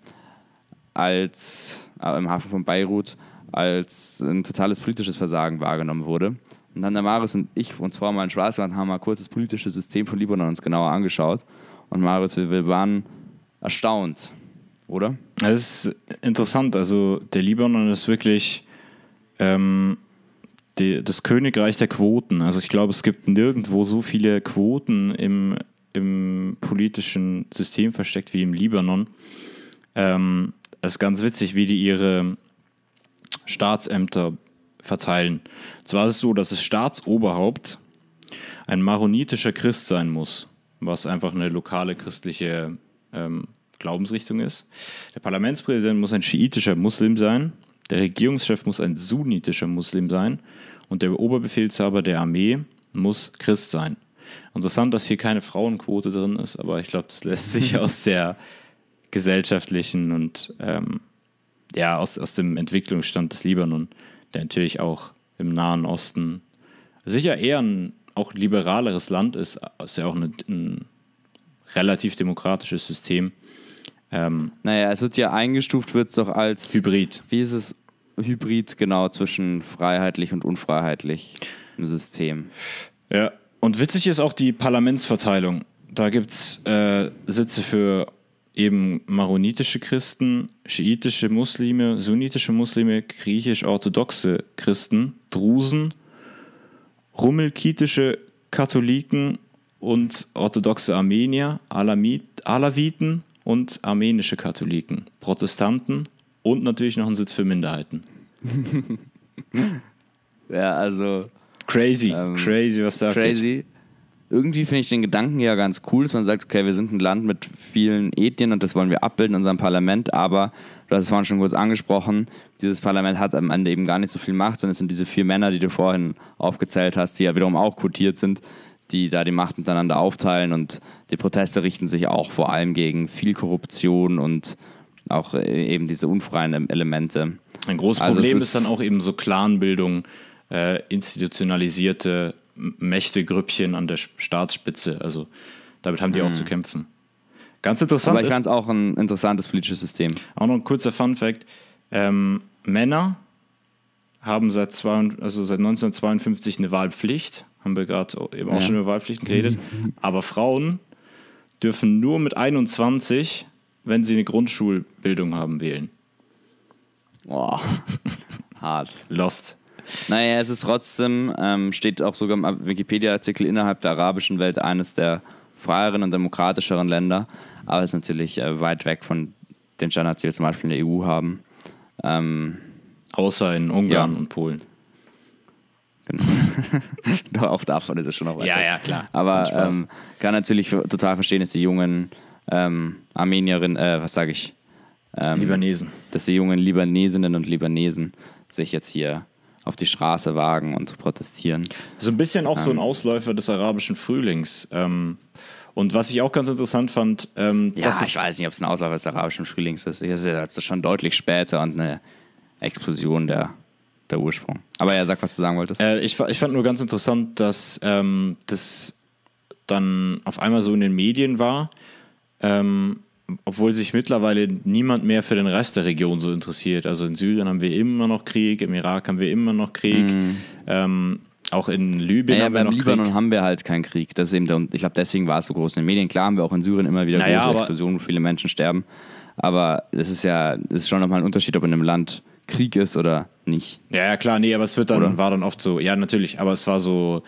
als, äh, im Hafen von Beirut als ein totales politisches Versagen wahrgenommen wurde. Und dann der Marius und ich uns vorher mal in Schwarzwald haben mal kurz das politische System von Libanon uns genauer angeschaut. Und Marius, wir, wir waren erstaunt, oder? Das ist interessant. Also der Libanon ist wirklich ähm, die, das Königreich der Quoten. Also ich glaube, es gibt nirgendwo so viele Quoten im im politischen System versteckt wie im Libanon. Ähm, es ist ganz witzig, wie die ihre Staatsämter verteilen. Zwar ist es so, dass das Staatsoberhaupt ein maronitischer Christ sein muss, was einfach eine lokale christliche ähm, Glaubensrichtung ist. Der Parlamentspräsident muss ein schiitischer Muslim sein, der Regierungschef muss ein sunnitischer Muslim sein und der Oberbefehlshaber der Armee muss Christ sein. Interessant, dass hier keine Frauenquote drin ist, aber ich glaube, das lässt sich aus der gesellschaftlichen und ähm, ja, aus, aus dem Entwicklungsstand des Libanon, der natürlich auch im Nahen Osten sicher eher ein auch liberaleres Land ist, ist ja auch eine, ein relativ demokratisches System. Ähm, naja, es wird ja eingestuft, wird es doch als Hybrid. Wie ist es? Hybrid, genau, zwischen freiheitlich und unfreiheitlich im System. Ja, und witzig ist auch die Parlamentsverteilung. Da gibt es äh, Sitze für eben maronitische Christen, schiitische Muslime, sunnitische Muslime, griechisch-orthodoxe Christen, Drusen, rummelkitische Katholiken und orthodoxe Armenier, Alamit, Alawiten und armenische Katholiken, Protestanten und natürlich noch ein Sitz für Minderheiten. Ja, also crazy, ähm, crazy, was da crazy. Geht. Irgendwie finde ich den Gedanken ja ganz cool, dass man sagt, okay, wir sind ein Land mit vielen Ethnien und das wollen wir abbilden in unserem Parlament, aber du hast es vorhin schon kurz angesprochen, dieses Parlament hat am Ende eben gar nicht so viel Macht, sondern es sind diese vier Männer, die du vorhin aufgezählt hast, die ja wiederum auch quotiert sind, die da die Macht miteinander aufteilen und die Proteste richten sich auch vor allem gegen viel Korruption und auch eben diese unfreien Elemente. Ein großes also Problem ist, ist dann auch eben so Clanbildung, äh, institutionalisierte Mächtegrüppchen an der Staatsspitze. Also damit haben die mhm. auch zu kämpfen. Ganz interessant Aber ich ist, fand es auch ein interessantes politisches System. Auch noch ein kurzer Fun-Fact. Ähm, Männer haben seit, zwei, also seit neunzehnhundertzweiundfünfzig eine Wahlpflicht. Haben wir gerade eben auch ja. schon über Wahlpflichten geredet. Aber Frauen dürfen nur mit einundzwanzig, wenn sie eine Grundschulbildung haben, wählen. Boah, hart. Lost. Naja, es ist trotzdem, ähm, steht auch sogar im Wikipedia-Artikel, innerhalb der arabischen Welt eines der freieren und demokratischeren Länder, aber es ist natürlich äh, weit weg von den Standards, die wir zum Beispiel in der E U haben. Ähm, Außer in Ungarn ja. und Polen. Genau. Doch, auch davon ist es schon noch weit Ja, weg. ja, klar. Aber ähm, kann natürlich für, total verstehen, dass die jungen ähm, Armenierinnen, äh, was sage ich? Ähm, Libanesen. Dass die jungen Libanesinnen und Libanesen sich jetzt hier auf die Straße wagen und zu protestieren. So ein bisschen auch ähm. so ein Ähm. Ausläufer des arabischen Frühlings. Ähm, und was ich auch ganz interessant fand, ähm, Ja, dass ich weiß nicht, ob es ein Ausläufer des arabischen Frühlings ist. Das ist schon deutlich später und eine Explosion der, der Ursprung. Aber ja, sag, was du sagen wolltest. Äh, ich, ich fand nur ganz interessant, dass ähm, das dann auf einmal so in den Medien war, ähm, obwohl sich mittlerweile niemand mehr für den Rest der Region so interessiert. Also in Syrien haben wir immer noch Krieg, im Irak haben wir immer noch Krieg, Mhm. ähm, auch in Libyen Naja, haben wir beim noch Libanon Krieg. haben wir halt keinen Krieg. Das ist eben der, und ich glaube, deswegen war es so groß in den Medien. Klar haben wir auch in Syrien immer wieder Naja, große aber- Explosionen, wo viele Menschen sterben. Aber es ist ja, es ist schon nochmal ein Unterschied, ob in einem Land Krieg ist oder nicht. Ja, ja, klar, nee, aber es wird dann, Oder? war dann oft so, ja, natürlich, aber es war so,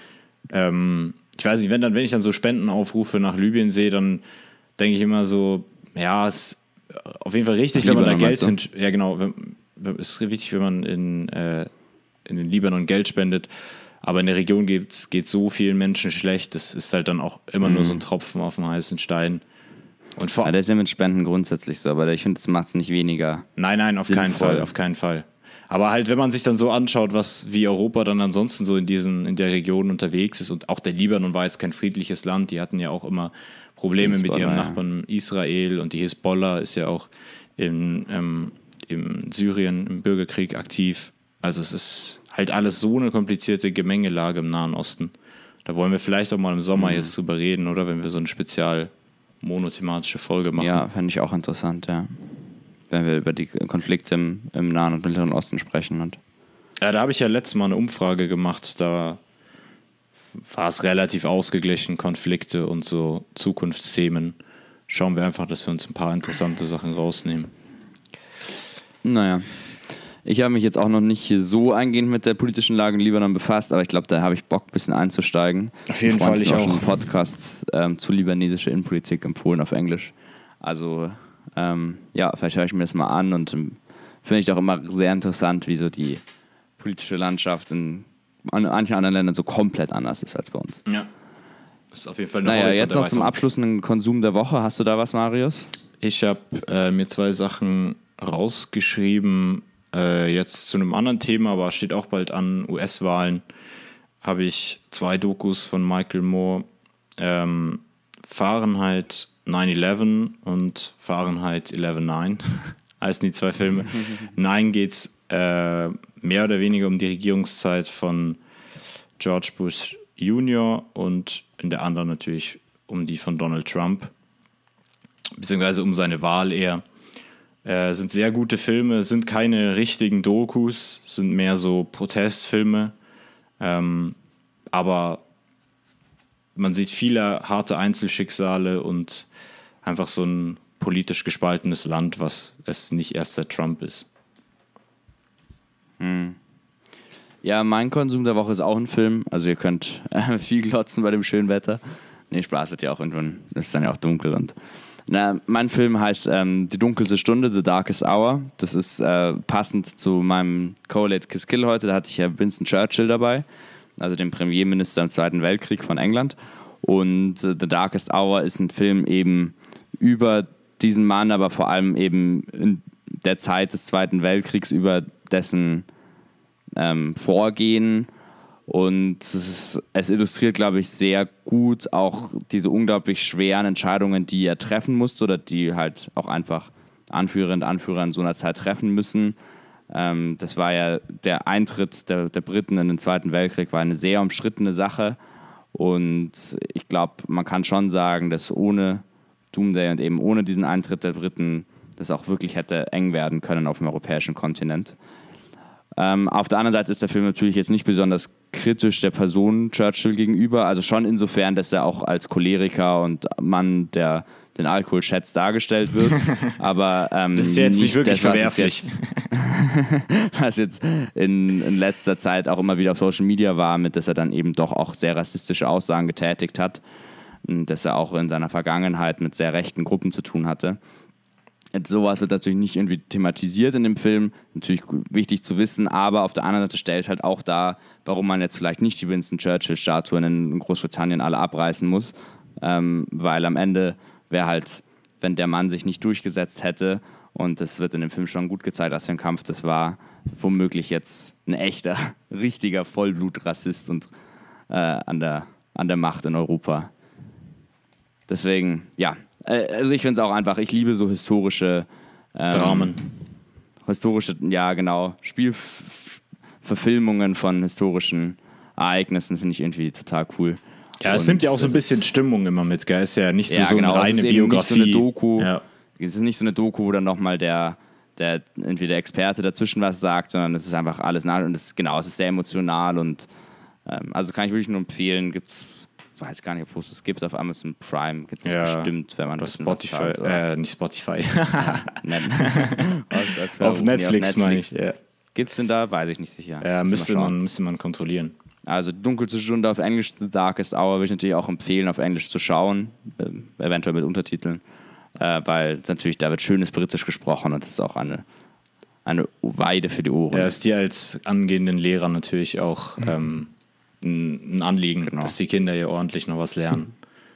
ähm, ich weiß nicht, wenn dann, wenn ich dann so Spendenaufrufe nach Libyen sehe, dann denke ich immer so, ja, es ist auf jeden Fall richtig, Nach wenn man da Libanon, Geld meinst hin, ja genau, wenn, wenn, es ist wichtig, wenn man in, äh, in den Libanon Geld spendet, aber in der Region geht es so vielen Menschen schlecht, das ist halt dann auch immer Mhm. nur so ein Tropfen auf dem heißen Stein. Und vor, Ja, das ist ja mit Spenden grundsätzlich so, aber ich finde, das macht es nicht weniger. Nein, nein, auf keinen sinnvoll. Fall, auf keinen Fall. Aber halt, wenn man sich dann so anschaut, was wie Europa dann ansonsten so in diesen in der Region unterwegs ist und auch der Libanon war jetzt kein friedliches Land, die hatten ja auch immer Probleme mit Hisbollah, ihrem ja. Nachbarn Israel und die Hisbollah ist ja auch in, ähm, in Syrien im Bürgerkrieg aktiv. Also es ist halt alles so eine komplizierte Gemengelage im Nahen Osten. Da wollen wir vielleicht auch mal im Sommer Mhm. jetzt drüber reden, oder wenn wir so eine spezial monothematische Folge machen. Ja, fände ich auch interessant, ja. Wenn wir über die Konflikte im, im Nahen und Mittleren Osten sprechen. Und Ja, da habe ich ja letztes Mal eine Umfrage gemacht, da war es relativ ausgeglichen, Konflikte und so Zukunftsthemen. Schauen wir einfach, dass wir uns ein paar interessante Sachen rausnehmen. naja. Ich habe mich jetzt auch noch nicht so eingehend mit der politischen Lage in Libanon befasst, aber ich glaube, da habe ich Bock, ein bisschen einzusteigen. Auf jeden Ein Freund Fall, ich hat auch. schon einen Podcast ähm, zu libanesischer Innenpolitik empfohlen auf Englisch. Also, ähm, ja, vielleicht höre ich mir das mal an und ähm, finde ich auch immer sehr interessant, wie so die politische Landschaft in an manchen anderen Ländern so komplett anders ist als bei uns. Ja. Das ist auf jeden Fall eine Naja, jetzt noch zum Horizonterweiterung. Abschluss einen Konsum der Woche. Hast du da was, Marius? Ich habe äh, mir zwei Sachen rausgeschrieben, äh, jetzt zu einem anderen Thema, aber steht auch bald an, U S-Wahlen, habe ich zwei Dokus von Michael Moore, ähm, Fahrenheit neun elf und Fahrenheit elf neun, heißen die zwei Filme. Nein geht es äh, mehr oder weniger um die Regierungszeit von George Bush Junior und in der anderen natürlich um die von Donald Trump, beziehungsweise um seine Wahl eher. Äh, sind sehr gute Filme, sind keine richtigen Dokus, sind mehr so Protestfilme, ähm, aber man sieht viele harte Einzelschicksale und einfach so ein politisch gespaltenes Land, was es nicht erst seit Trump ist. Hm. Ja, mein Konsum der Woche ist auch ein Film. Also ihr könnt äh, viel glotzen bei dem schönen Wetter. Nee, Spaß, wird ja auch irgendwann, es ist dann ja auch dunkel. Und na, mein Film heißt ähm, Die dunkelste Stunde, The Darkest Hour. Das ist äh, passend zu meinem Call-Late Kiss Kill heute. Da hatte ich ja Winston Churchill dabei, also den Premierminister im Zweiten Weltkrieg von England. Und äh, The Darkest Hour ist ein Film eben über diesen Mann, aber vor allem eben in der Zeit des Zweiten Weltkriegs, über dessen ähm, Vorgehen. Und es, ist, es illustriert, glaube ich, sehr gut auch diese unglaublich schweren Entscheidungen, die er treffen musste oder die halt auch einfach Anführerinnen und Anführer in so einer Zeit treffen müssen. Ähm, das war ja der Eintritt der, der Briten in den Zweiten Weltkrieg, war eine sehr umstrittene Sache. Und ich glaube, man kann schon sagen, dass ohne Doomsday und eben ohne diesen Eintritt der Briten das auch wirklich hätte eng werden können auf dem europäischen Kontinent. Ähm, auf der anderen Seite ist der Film natürlich jetzt nicht besonders kritisch der Person Churchill gegenüber, also schon insofern, dass er auch als Choleriker und Mann, der den Alkohol schätzt, dargestellt wird, aber ähm, das ist jetzt nicht, nicht wirklich das, verwerflich. Jetzt, was jetzt in, in letzter Zeit auch immer wieder auf Social Media war, mit dass er dann eben doch auch sehr rassistische Aussagen getätigt hat, dass er auch in seiner Vergangenheit mit sehr rechten Gruppen zu tun hatte. Sowas wird natürlich nicht irgendwie thematisiert in dem Film, natürlich wichtig zu wissen, aber auf der anderen Seite stellt halt auch dar, warum man jetzt vielleicht nicht die Winston Churchill-Statuen in Großbritannien alle abreißen muss, ähm, weil am Ende wäre halt, wenn der Mann sich nicht durchgesetzt hätte, und das wird in dem Film schon gut gezeigt, dass für ein Kampf das war, womöglich jetzt ein echter, richtiger Vollblutrassist und äh, an der, an der Macht in Europa. Deswegen, ja, also ich finde es auch einfach, ich liebe so historische ähm, Dramen. Historische, ja genau, Spielverfilmungen von historischen Ereignissen finde ich irgendwie total cool. Ja, es Und nimmt ja auch so ein bisschen Stimmung immer mit, gell? Ist ja nicht so, ja, so genau, eine reine es ist Biografie. Nicht so eine Doku. Ja. Es ist nicht so eine Doku, wo dann nochmal der, der, irgendwie der Experte dazwischen was sagt, sondern es ist einfach alles nach und es ist, genau, es ist sehr emotional und ähm, also kann ich wirklich nur empfehlen, gibt's, weiß gar nicht, ob es das gibt, auf Amazon Prime gibt es ja, bestimmt, wenn man das Spotify, zahlt, äh, nicht Spotify. Net- was, was auf, Netflix, auf Netflix meine ich. Ja, gibt es denn da? Weiß ich nicht sicher. ja müsste, man, müsste man kontrollieren. Also dunkelste Stunde auf Englisch, The Darkest Hour, würde ich natürlich auch empfehlen, auf Englisch zu schauen, äh, eventuell mit Untertiteln, äh, weil natürlich da wird schönes Britisch gesprochen und das ist auch eine, eine Weide für die Ohren. Ja, ist dir als angehenden Lehrer natürlich auch ähm, ein, ein Anliegen, genau. dass die Kinder hier ordentlich noch was lernen.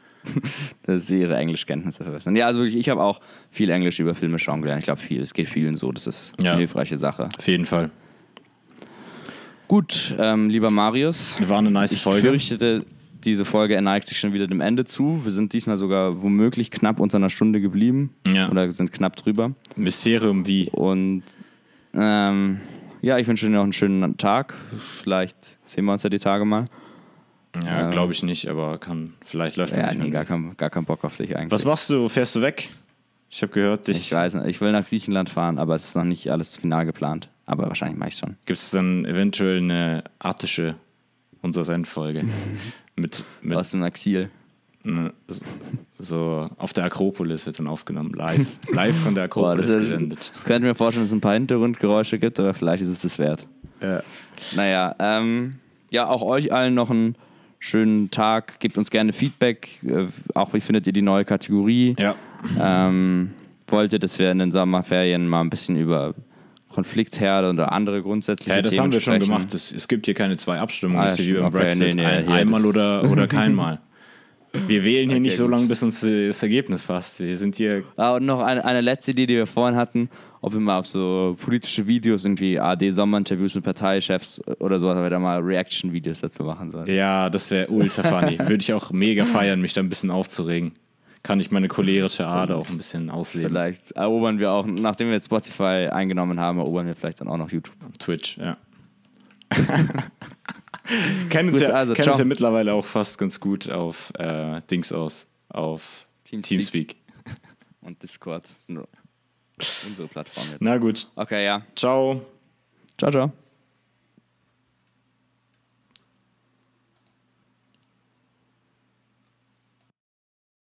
Dass sie ihre Englischkenntnisse verbessern. Ja, also wirklich, ich habe auch viel Englisch über Filme schauen gelernt. Ich glaube, viel, es geht vielen so, das ist ja. eine hilfreiche Sache. Auf jeden Fall. Gut, ähm, lieber Marius. War eine nice ich Folge. Ich fürchtete, diese Folge neigt sich schon wieder dem Ende zu. Wir sind diesmal sogar womöglich knapp unter einer Stunde geblieben. Ja. Oder sind knapp drüber. Mysterium wie. Und ähm, ja, ich wünsche dir noch einen schönen Tag. Vielleicht sehen wir uns ja die Tage mal. Ja, ähm, glaube ich nicht, aber kann, vielleicht läuft Ja, das nee, gar kein, gar kein Bock auf dich eigentlich. Was machst du? Fährst du weg? Ich habe gehört, dich. Ich weiß nicht, ich will nach Griechenland fahren, aber es ist noch nicht alles final geplant. Aber wahrscheinlich mache ich es schon. Gibt es dann eventuell eine attische unserer Sendfolge? mit, mit Aus dem Exil. Ne, so auf der Akropolis wird dann aufgenommen, live. Live von der Akropolis Boah, gesendet. Ich könnte mir vorstellen, dass es ein paar Hintergrundgeräusche gibt, aber vielleicht ist es das wert. Ja. Naja, ähm, ja, auch euch allen noch einen schönen Tag. Gebt uns gerne Feedback. Äh, auch wie findet ihr die neue Kategorie? Ja. Ähm, wollt ihr, dass wir in den Sommerferien mal ein bisschen über Konfliktherde oder andere grundsätzliche ja, das Themen haben wir sprechen? schon gemacht. Es, es gibt hier keine zwei Abstimmungen. Ah, das ist wie beim okay, Brexit. nee, nee, ein, hier, einmal oder, oder keinmal. Wir wählen hier Okay, nicht so gut. lange, bis uns äh, das Ergebnis passt. Wir sind hier. Ah, und noch eine, eine letzte Idee, die wir vorhin hatten, ob wir mal auf so politische Videos, irgendwie A R D-Sommerinterviews mit Parteichefs oder sowas, aber da mal Reaction-Videos dazu machen sollen. Ja, das wäre ultra funny. Würde ich auch mega feiern, mich da ein bisschen aufzuregen. Kann ich meine cholerische Ader auch ein bisschen ausleben. Vielleicht erobern wir auch, nachdem wir jetzt Spotify eingenommen haben, erobern wir vielleicht dann auch noch YouTube. Twitch, ja. kennen uns Gut, ja, also, kennen uns ciao. ja mittlerweile auch fast ganz gut auf äh, Dings aus, auf Teamspeak. Teamspeak. Und Discord sind unsere Plattform jetzt. Na gut, Okay, ja. ciao. Ciao, ciao.